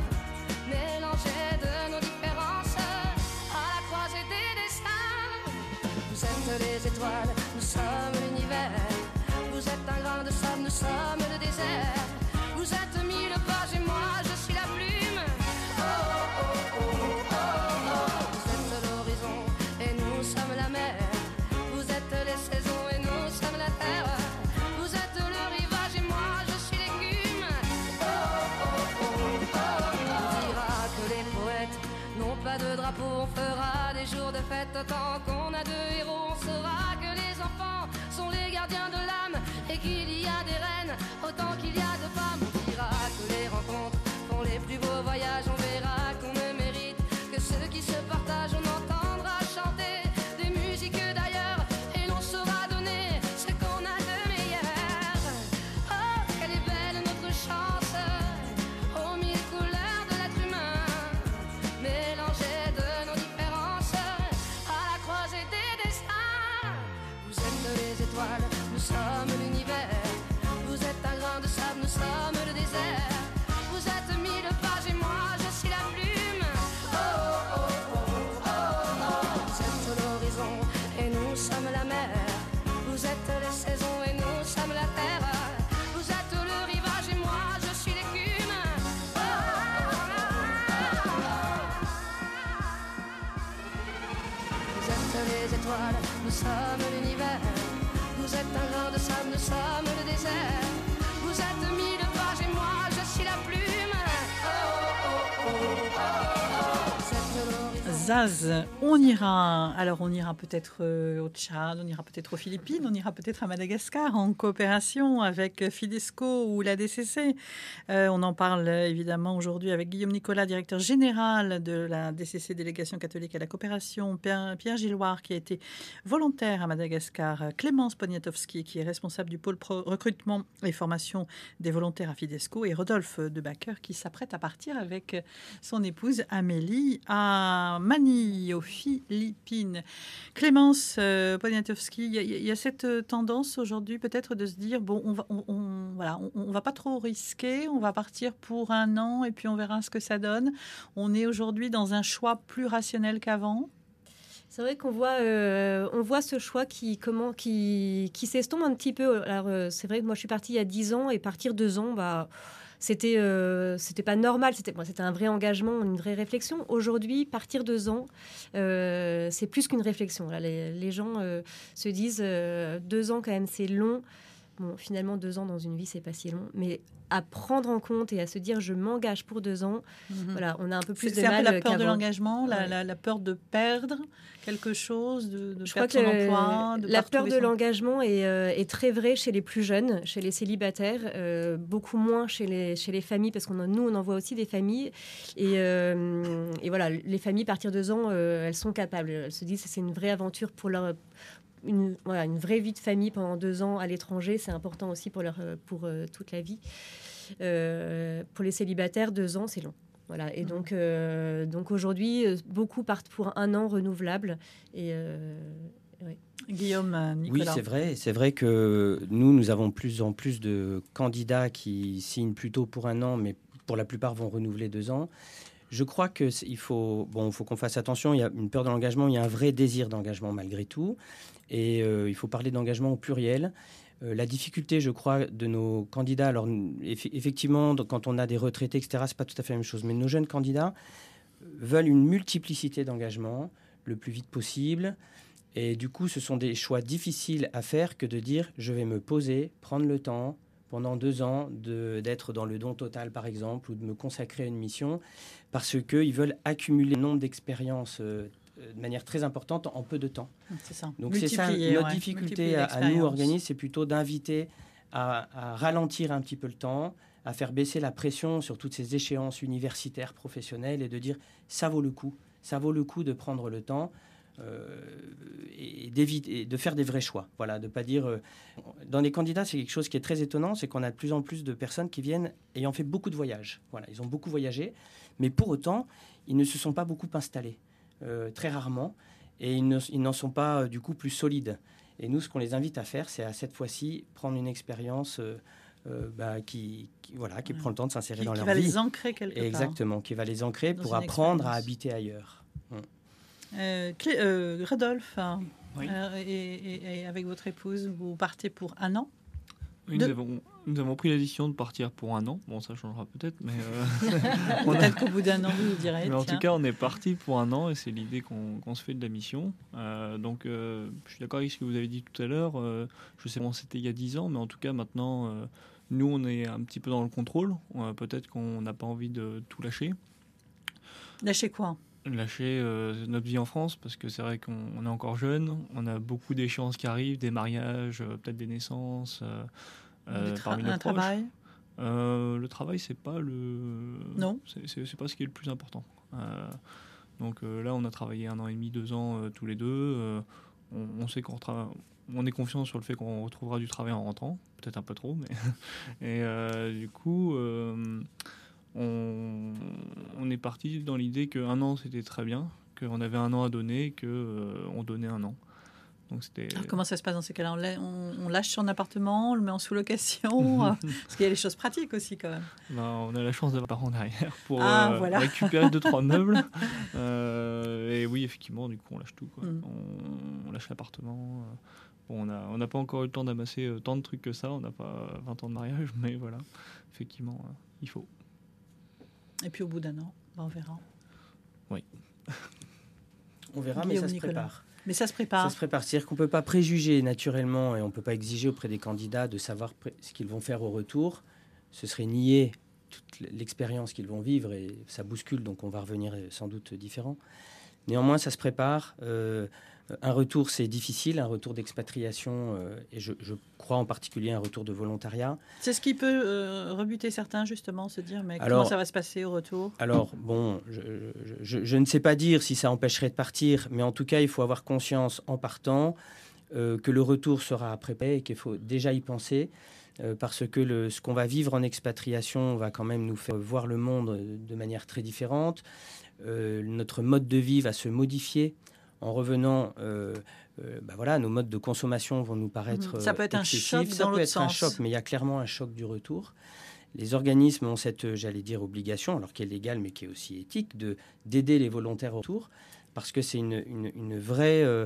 mélangées de nos différences à la croisée des destins. Vous êtes les étoiles, nous sommes l'univers. Vous êtes un grain de sable, nous sommes le désert. Vous êtes mille pages et moi je suis la plume. Oh oh oh oh oh oh. Vous êtes l'horizon et nous sommes la mer. Vous êtes les saisons et nous sommes la terre. Vous êtes le rivage et moi je suis l'écume. Oh oh oh oh oh. On dira que les poètes n'ont pas de drapeau, on fera des jours de fête tant qu'on a deux héros. On saura que les enfants sont les gardiens de l'âme et qu'il y a des reines autant qu'il y a de femmes. On dira que les rencontres font les plus beaux voyages. On verra qu'on ne mérite que ceux qui se partagent. On entendra chanter des musiques d'ailleurs et l'on saura donner ce qu'on a de meilleur. Oh, quelle est belle notre chance aux mille couleurs de l'être humain, mélangées de nos différences à la croisée des destins. Vous êtes les étoiles, nous sommes l'univers. Vous êtes un grain de sable, nous sommes le désert. Vous êtes mille pages et moi je suis la plume. Oh oh oh oh oh. Vous êtes l'horizon et nous sommes la mer. Vous êtes les saisons et nous sommes la terre. Vous êtes le rivage et moi je suis l'écume. Oh, oh, oh, oh. Vous êtes les étoiles, nous sommes l'univers. Vous êtes un grain de sable, nous sommes le désert. Vous êtes mille pages et moi je suis la plume. Oh oh oh oh oh. Vous êtes l'horizon. Zaz, on ira, alors on ira peut-être euh, au Tchad, on ira peut-être aux Philippines, on ira peut-être à Madagascar en coopération avec Fidesco ou la D C C. Euh, on en parle évidemment aujourd'hui avec Guillaume Nicolas, directeur général de la D C C, délégation catholique à la coopération, Pierre, Pierre Gilloire qui a été volontaire à Madagascar, Clémence Poniatowski qui est responsable du pôle pro- recrutement et formation des volontaires à Fidesco et Rodolphe Debacker qui s'apprête à partir avec son épouse Amélie à Manille, aux Philippines. Clémence euh, Poniatowski, il y, y a cette tendance aujourd'hui peut-être de se dire bon, on va, on, on, voilà, on, on va pas trop risquer, on va partir pour un an et puis on verra ce que ça donne. On est aujourd'hui dans un choix plus rationnel qu'avant. C'est vrai qu'on voit, euh, on voit ce choix qui, comment, qui, qui s'estompe un petit peu. Alors, euh, c'est vrai que moi, je suis partie il y a dix ans et partir deux ans, bah, c'était, euh, c'était pas normal. C'était, bon, c'était un vrai engagement, une vraie réflexion. Aujourd'hui, partir deux ans, euh, c'est plus qu'une réflexion. Là, les, les gens euh, se disent euh, deux ans quand même, c'est long. bon, finalement, deux ans dans une vie, c'est pas si long. Mais à prendre en compte et à se dire, je m'engage pour deux ans, mm-hmm. voilà, on a un peu plus c'est, de c'est mal. C'est un peu la peur qu'avant. de l'engagement, la, ouais. la, la peur de perdre quelque chose, de, de je perdre crois son que emploi. De la peur de son... l'engagement est, euh, est très vraie chez les plus jeunes, chez les célibataires, euh, beaucoup moins chez les, chez les familles, parce qu'on en, nous, on en voit aussi des familles. Et, euh, et voilà, les familles, à partir de deux ans, euh, elles sont capables. Elles se disent que c'est une vraie aventure pour leur... Une, voilà, une vraie vie de famille pendant deux ans à l'étranger, c'est important aussi pour, leur, pour euh, toute la vie. Euh, pour les célibataires, deux ans, c'est long. Voilà. Et mmh. donc, euh, donc aujourd'hui, beaucoup partent pour un an renouvelable. Et, euh, ouais. Guillaume, Nicolas. Oui, c'est vrai. C'est vrai que nous, nous avons plus en plus de candidats qui signent plutôt pour un an, mais pour la plupart vont renouveler deux ans. Je crois qu'il faut, bon, faut qu'on fasse attention. Il y a une peur de l'engagement, il y a un vrai désir d'engagement malgré tout. Et euh, il faut parler d'engagement au pluriel. Euh, la difficulté, je crois, de nos candidats, alors eff- effectivement, quand on a des retraités, et cetera, c'est pas tout à fait la même chose. Mais nos jeunes candidats veulent une multiplicité d'engagements le plus vite possible. Et du coup, ce sont des choix difficiles à faire que de dire « je vais me poser, prendre le temps ». Pendant deux ans, de, d'être dans le don total, par exemple, ou de me consacrer à une mission, parce qu'ils veulent accumuler un nombre d'expériences euh, de manière très importante en peu de temps. C'est ça. Donc c'est ça, notre ouais. difficulté à, à nous, organismes, c'est plutôt d'inviter à, à ralentir un petit peu le temps, à faire baisser la pression sur toutes ces échéances universitaires, professionnelles, et de dire ça vaut le coup, ça vaut le coup de prendre le temps. Euh, et, d'éviter, et de faire des vrais choix. Voilà, de pas dire... Euh, dans les candidats, c'est quelque chose qui est très étonnant, c'est qu'on a de plus en plus de personnes qui viennent ayant fait beaucoup de voyages. Voilà, ils ont beaucoup voyagé, mais pour autant, ils ne se sont pas beaucoup installés, euh, très rarement, et ils, ne, ils n'en sont pas, euh, du coup, plus solides. Et nous, ce qu'on les invite à faire, c'est à cette fois-ci prendre une expérience... Euh, Euh, bah, qui, qui, voilà, qui ouais. prend le temps de s'insérer qui, dans qui leur va vie. les ancrer quelque part. Exactement, qui va les ancrer dans pour apprendre à habiter ailleurs. Hum. Euh, Clé, euh, Rodolphe, oui. euh, et, et, et avec votre épouse, vous partez pour un an. Oui, de... nous, avons, nous avons pris la décision de partir pour un an. Bon, ça changera peut-être, mais... Euh, peut-être a... qu'au bout d'un an, vous direz. Mais en tiens. tout cas, on est parti pour un an et c'est l'idée qu'on, qu'on se fait de la mission. Euh, donc, euh, je suis d'accord avec ce que vous avez dit tout à l'heure. Euh, je sais pas si c'était il y a dix ans, mais en tout cas, maintenant... Euh, nous, on est un petit peu dans le contrôle. Euh, peut-être qu'on n'a pas envie de tout lâcher. Lâcher quoi ? Lâcher euh, notre vie en France, parce que c'est vrai qu'on on est encore jeune. On a beaucoup d'échéances qui arrivent, des mariages, euh, peut-être des naissances euh, tra- parmi nos un proches. Travail euh, le travail, c'est pas le. Non. C'est, c'est, c'est pas ce qui est le plus important. Euh, donc euh, là, on a travaillé un an et demi, deux ans euh, tous les deux. Euh, on, on sait qu'on retrava- On est confiant sur le fait qu'on retrouvera du travail en rentrant, peut-être un peu trop, mais et euh, du coup, euh, on, on est parti dans l'idée qu'un an c'était très bien, qu'on avait un an à donner, qu'on euh, donnait un an. Donc c'était. Alors, comment ça se passe dans ces cas-là ? on, la- on, on lâche son appartement, on le met en sous-location, parce qu'il y a les choses pratiques aussi quand même. Ben, on a la chance d'avoir un parent derrière pour ah, euh, voilà. récupérer deux trois meubles. Euh, et oui, effectivement, du coup, on lâche tout. Quoi. Mm. On, on lâche l'appartement. Euh, Bon, on n'a on n'a pas encore eu le temps d'amasser euh, tant de trucs que ça, on n'a pas vingt ans de mariage, mais voilà, effectivement, euh, il faut. Et puis au bout d'un an, ben on verra. Oui. On verra, Guillaume, mais ça Nicolas. se prépare. Mais ça se prépare. Ça se prépare. C'est-à-dire qu'on ne peut pas préjuger naturellement et on ne peut pas exiger auprès des candidats de savoir pré- ce qu'ils vont faire au retour. Ce serait nier toute l'expérience qu'ils vont vivre et ça bouscule, donc on va revenir sans doute différent. Néanmoins, ça se prépare. Euh, un retour, c'est difficile, un retour d'expatriation, euh, et je, je crois en particulier un retour de volontariat. C'est ce qui peut euh, rebuter certains, justement, se dire, mais alors, comment ça va se passer au retour ? Alors, bon, je, je, je, je ne sais pas dire si ça empêcherait de partir, mais en tout cas, il faut avoir conscience en partant euh, que le retour sera préparé et qu'il faut déjà y penser. Euh, parce que le, ce qu'on va vivre en expatriation va quand même nous faire voir le monde de manière très différente. Euh, notre mode de vie va se modifier en revenant. Euh, euh, bah voilà, nos modes de consommation vont nous paraître ça peut être excessifs. un choc ça dans peut l'autre être sens. un choc, mais il y a clairement un choc du retour. Les organismes ont cette, j'allais dire, obligation, alors qu'elle est légale, mais qui est aussi éthique, de d'aider les volontaires au retour, parce que c'est une, une, une vraie... Euh,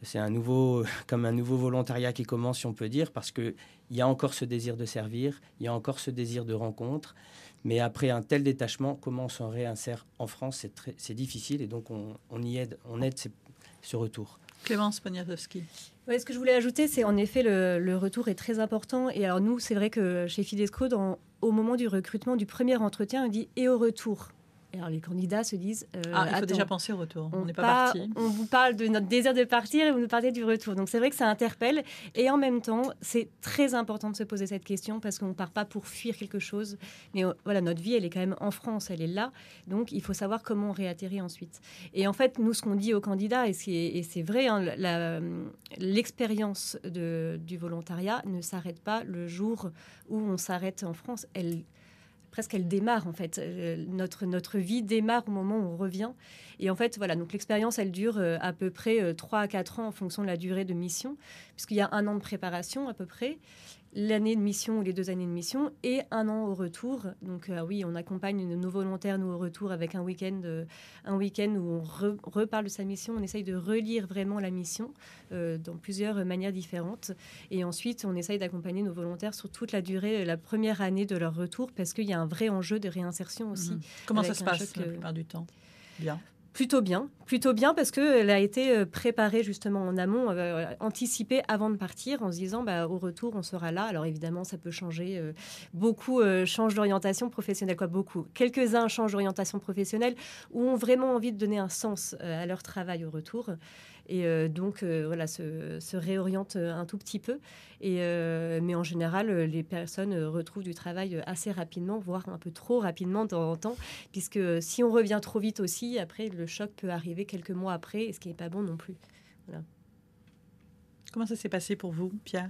c'est un nouveau, comme un nouveau volontariat qui commence, si on peut dire, parce qu'il y a encore ce désir de servir, il y a encore ce désir de rencontre. Mais après un tel détachement, comment on s'en réinsère en France, c'est, très, c'est difficile. Et donc, on, on y aide, on aide ces, ce retour. Clémence Poniatowski. Ouais, ce que je voulais ajouter, c'est en effet le, le retour est très important. Et alors nous, c'est vrai que chez Fidesco, dans, au moment du recrutement, du premier entretien, on dit « et au retour ». Alors les candidats se disent euh, ah, il faut attends, déjà penser au retour. On n'est pas part, parti. On vous parle de notre désir de partir et vous nous parlez du retour. Donc c'est vrai que ça interpelle. Et en même temps, c'est très important de se poser cette question parce qu'on ne part pas pour fuir quelque chose. Mais euh, voilà, notre vie, elle est quand même en France, elle est là. Donc il faut savoir comment on réatterrit ensuite. Et en fait, nous, ce qu'on dit aux candidats, et c'est, et c'est vrai, hein, la, l'expérience de, du volontariat ne s'arrête pas le jour où on s'arrête en France. Elle presque elle démarre en fait. Euh, notre, notre vie démarre au moment où on revient. Et en fait, voilà, donc l'expérience, elle dure euh, à peu près euh, trois à quatre ans en fonction de la durée de mission, puisqu'il y a un an de préparation à peu près, l'année de mission ou les deux années de mission, et un an au retour. Donc euh, oui, on accompagne nos volontaires, nous, au retour, avec un week-end, euh, un week-end où on re- reparle de sa mission, on essaye de relire vraiment la mission euh, dans plusieurs manières différentes. Et ensuite, on essaye d'accompagner nos volontaires sur toute la durée, la première année de leur retour, parce qu'il y a un vrai enjeu de réinsertion aussi. Mmh. Comment ça se passe choc, la euh... plupart du temps? Bien. Plutôt bien, plutôt bien parce qu'elle a été préparée justement en amont, euh, anticipée avant de partir en se disant bah, au retour on sera là. Alors évidemment ça peut changer, euh, beaucoup euh, changent d'orientation professionnelle, quoi, beaucoup. Quelques-uns changent d'orientation professionnelle ou ont vraiment envie de donner un sens euh, à leur travail au retour. Et euh, donc, euh, voilà, se, se réorientent un tout petit peu. Et, euh, mais en général, les personnes retrouvent du travail assez rapidement, voire un peu trop rapidement de temps en temps, puisque si on revient trop vite aussi, après, le choc peut arriver quelques mois après, ce qui n'est pas bon non plus. Voilà. Comment ça s'est passé pour vous, Pierre?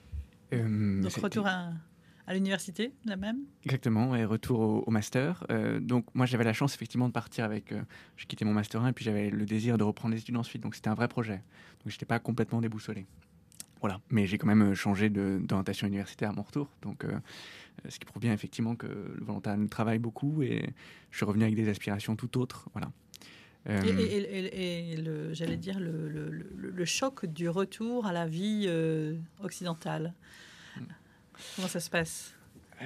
euh, Donc, retour à... À l'université, la même? Exactement, et retour au, au master. Euh, donc moi j'avais la chance effectivement de partir avec... Euh, j'ai quitté mon master un et puis j'avais le désir de reprendre les études ensuite. Donc c'était un vrai projet. Donc je n'étais pas complètement déboussolé. Voilà. Mais j'ai quand même changé de, d'orientation universitaire à mon retour. Donc euh, ce qui prouve bien effectivement que le volontariat nous travaille beaucoup et je suis revenu avec des aspirations tout autres. Voilà. Euh... Et, et, et, et le, j'allais dire le, le, le, le choc du retour à la vie euh, occidentale. Hmm. Comment ça se passe? euh,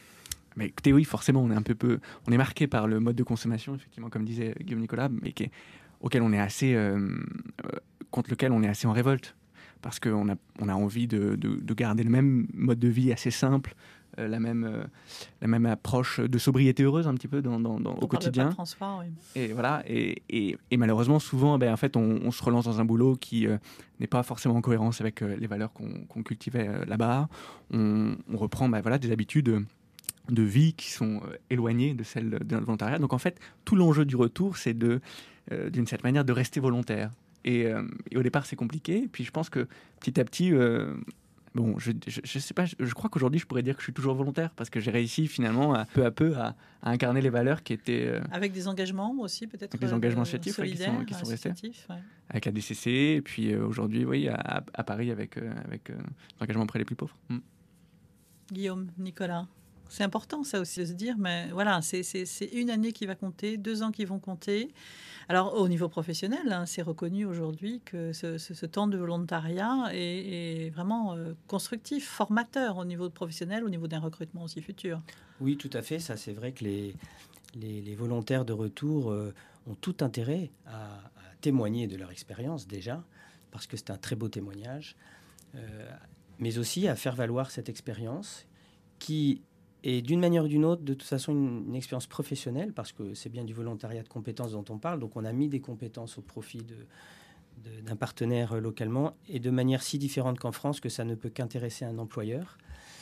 mais écoutez, oui, forcément, on est un peu, peu, on est marqué par le mode de consommation, effectivement, comme disait Guillaume Nicolas, mais qui est, auquel on est assez, euh, euh, contre lequel on est assez en révolte, parce qu'on a, on a envie de, de, de garder le même mode de vie assez simple, euh, la même, euh, la même approche de sobriété heureuse un petit peu dans, dans, dans, au quotidien. Pas de transport, oui. Et voilà, et, et, et malheureusement, souvent, ben, en fait, on, on se relance dans un boulot qui euh, n'est pas forcément en cohérence avec euh, les valeurs qu'on, qu'on cultivait euh, là-bas. On, on reprend ben, voilà, des habitudes de vie qui sont euh, éloignées de celles de notre volontariat. Donc en fait, tout l'enjeu du retour, c'est de, euh, d'une certaine manière, de rester volontaire. Et, euh, et au départ, c'est compliqué. Et puis je pense que petit à petit... Euh, Bon, je, je, je sais pas, je, je crois qu'aujourd'hui, je pourrais dire que je suis toujours volontaire parce que j'ai réussi finalement, à, peu à peu, à, à incarner les valeurs qui étaient... Euh, avec des engagements aussi, peut-être? Avec des engagements associatifs, euh, ouais, qui sont, qui sont restés. Ouais. Avec la D C C, et puis euh, aujourd'hui, oui, à, à Paris, avec, euh, avec euh, l'engagement auprès des plus pauvres. Mm. Guillaume, Nicolas, c'est important ça aussi de se dire, mais voilà, c'est, c'est, c'est une année qui va compter, deux ans qui vont compter. Alors au niveau professionnel, hein, c'est reconnu aujourd'hui que ce, ce, ce temps de volontariat est, est vraiment euh, constructif, formateur au niveau professionnel, au niveau d'un recrutement aussi futur. Oui, tout à fait. Ça, c'est vrai que les, les, les volontaires de retour euh, ont tout intérêt à, à témoigner de leur expérience déjà, parce que c'est un très beau témoignage, euh, mais aussi à faire valoir cette expérience qui... Et d'une manière ou d'une autre, de toute façon, une, une expérience professionnelle, parce que c'est bien du volontariat de compétences dont on parle. Donc, on a mis des compétences au profit de, de, d'un partenaire localement, et de manière si différente qu'en France que ça ne peut qu'intéresser un employeur.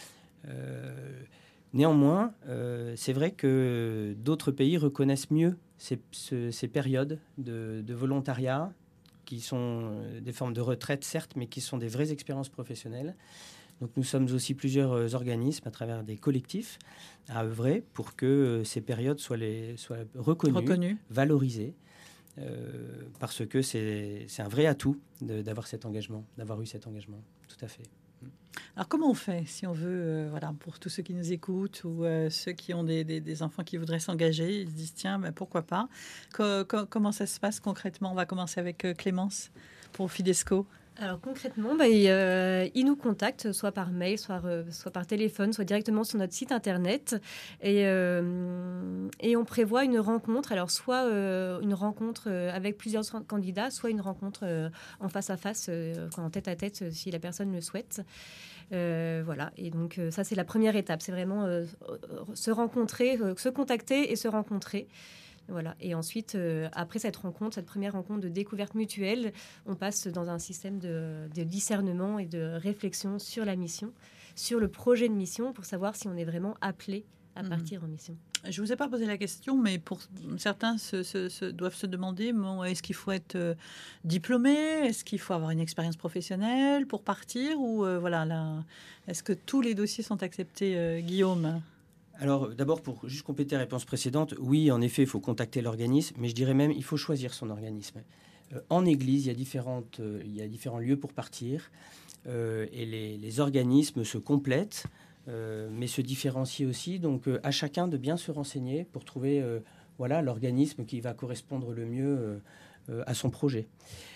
Euh, néanmoins, euh, c'est vrai que d'autres pays reconnaissent mieux ces, ce, ces périodes de, de volontariat, qui sont des formes de retraite, certes, mais qui sont des vraies expériences professionnelles. Donc nous sommes aussi plusieurs organismes à travers des collectifs à œuvrer pour que ces périodes soient, les, soient reconnues, Reconnu. valorisées, euh, parce que c'est, c'est un vrai atout de, d'avoir cet engagement, d'avoir eu cet engagement, tout à fait. Alors comment on fait si on veut, euh, voilà, pour tous ceux qui nous écoutent ou euh, ceux qui ont des, des, des enfants qui voudraient s'engager, ils se disent tiens, ben, pourquoi pas. Co- co- comment ça se passe concrètement? On va commencer avec euh, Clémence pour Fidesco. Alors concrètement, bah, il, euh, il nous contacte soit par mail, soit, euh, soit par téléphone, soit directement sur notre site internet. Et, euh, et on prévoit une rencontre, alors soit euh, une rencontre avec plusieurs candidats, soit une rencontre euh, en face à face, euh, en tête à tête, si la personne le souhaite. Euh, voilà, et donc euh, ça c'est la première étape, c'est vraiment euh, se rencontrer, euh, se contacter et se rencontrer. Voilà. Et ensuite, euh, après cette rencontre, cette première rencontre de découverte mutuelle, on passe dans un système de, de discernement et de réflexion sur la mission, sur le projet de mission, pour savoir si on est vraiment appelé à mmh. partir en mission. Je ne vous ai pas posé la question, mais pour certains se, se, se, doivent se demander, bon, est-ce qu'il faut être euh, diplômé? Est-ce qu'il faut avoir une expérience professionnelle pour partir? Ou euh, voilà, là, est-ce que tous les dossiers sont acceptés, euh, Guillaume? Alors, d'abord, pour juste compléter la réponse précédente, oui, en effet, il faut contacter l'organisme, mais je dirais même, il faut choisir son organisme. Euh, en Église, il y a, différentes, euh, il y a différents lieux pour partir, euh, et les, les organismes se complètent, euh, mais se différencient aussi. Donc, euh, à chacun de bien se renseigner pour trouver euh, voilà, l'organisme qui va correspondre le mieux euh, euh, à son projet.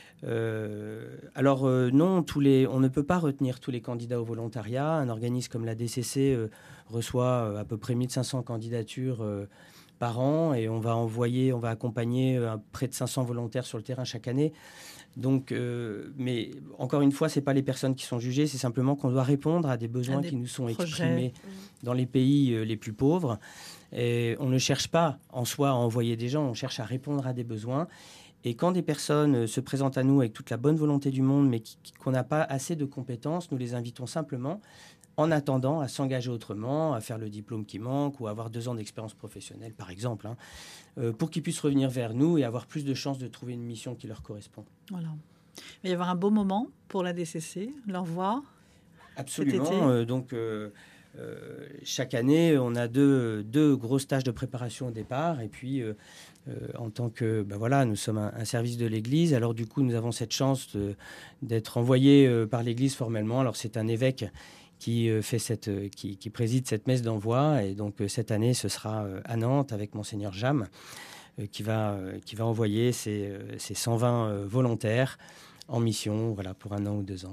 Euh, alors euh, non, tous les, on ne peut pas retenir tous les candidats au volontariat. Un organisme comme la D C C euh, reçoit euh, à peu près mille cinq cents candidatures euh, par an et on va envoyer, on va accompagner euh, près de cinq cents volontaires sur le terrain chaque année. Donc, euh, mais encore une fois, c'est pas les personnes qui sont jugées, c'est simplement qu'on doit répondre à des besoins des qui nous sont projets. exprimés mmh. dans les pays euh, les plus pauvres. Et on ne cherche pas en soi à envoyer des gens, on cherche à répondre à des besoins. Et quand des personnes se présentent à nous avec toute la bonne volonté du monde, mais qui, qu'on n'a pas assez de compétences, nous les invitons simplement, en attendant, à s'engager autrement, à faire le diplôme qui manque ou à avoir deux ans d'expérience professionnelle, par exemple, hein, euh, pour qu'ils puissent revenir vers nous et avoir plus de chances de trouver une mission qui leur correspond. Voilà. Il va y avoir un beau moment pour la D C C, leur voir. Absolument. Euh, donc, euh, euh, chaque année, on a deux, deux gros stages de préparation au départ, et puis... Euh, Euh, en tant que, ben voilà, nous sommes un, un service de l'Église, alors du coup nous avons cette chance de, d'être envoyés euh, par l'Église formellement. Alors c'est un évêque qui, euh, fait cette, euh, qui, qui préside cette messe d'envoi, et donc euh, cette année ce sera euh, à Nantes avec Monseigneur Jam euh, qui, va, euh, qui va envoyer ses, euh, ses cent vingt euh, volontaires en mission, voilà, pour un an ou deux ans.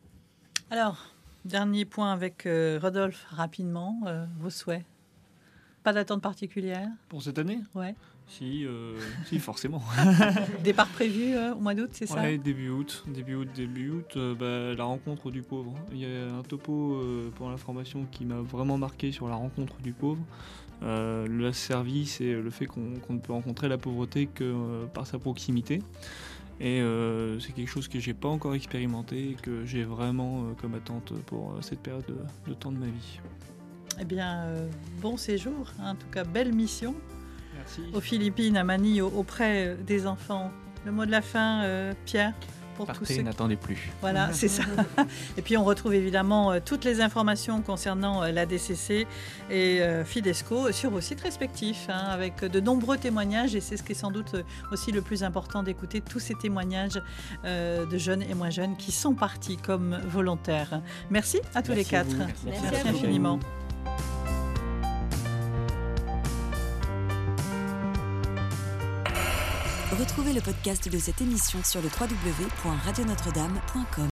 Alors, dernier point avec euh, Rodolphe, rapidement, euh, vos souhaits. Pas d'attente particulière pour cette année? Ouais. Si, euh, si, forcément. Départ prévu euh, au mois d'août, c'est ça? Oui, début août. Début août, début août euh, bah, la rencontre du pauvre. Il y a un topo euh, pour l'information qui m'a vraiment marqué sur la rencontre du pauvre. Euh, le service et le fait qu'on, qu'on ne peut rencontrer la pauvreté que euh, par sa proximité. Et euh, c'est quelque chose que j'ai pas encore expérimenté et que j'ai vraiment euh, comme attente pour euh, cette période de, de temps de ma vie. Eh bien, euh, bon séjour, hein, en tout cas, belle mission. Merci. Aux Philippines, à Manille, auprès des enfants. Le mot de la fin, euh, Pierre, pour Partez, tous ceux n'attendez plus. Voilà, c'est ça. Et puis on retrouve évidemment euh, toutes les informations concernant euh, la D C C et euh, Fidesco sur vos sites respectifs, hein, avec de nombreux témoignages. Et c'est ce qui est sans doute aussi le plus important, d'écouter tous ces témoignages euh, de jeunes et moins jeunes qui sont partis comme volontaires. Merci à tous Merci les quatre. à Merci, Merci, Merci infiniment. Retrouvez le podcast de cette émission sur le w w w point radio notre dame point com.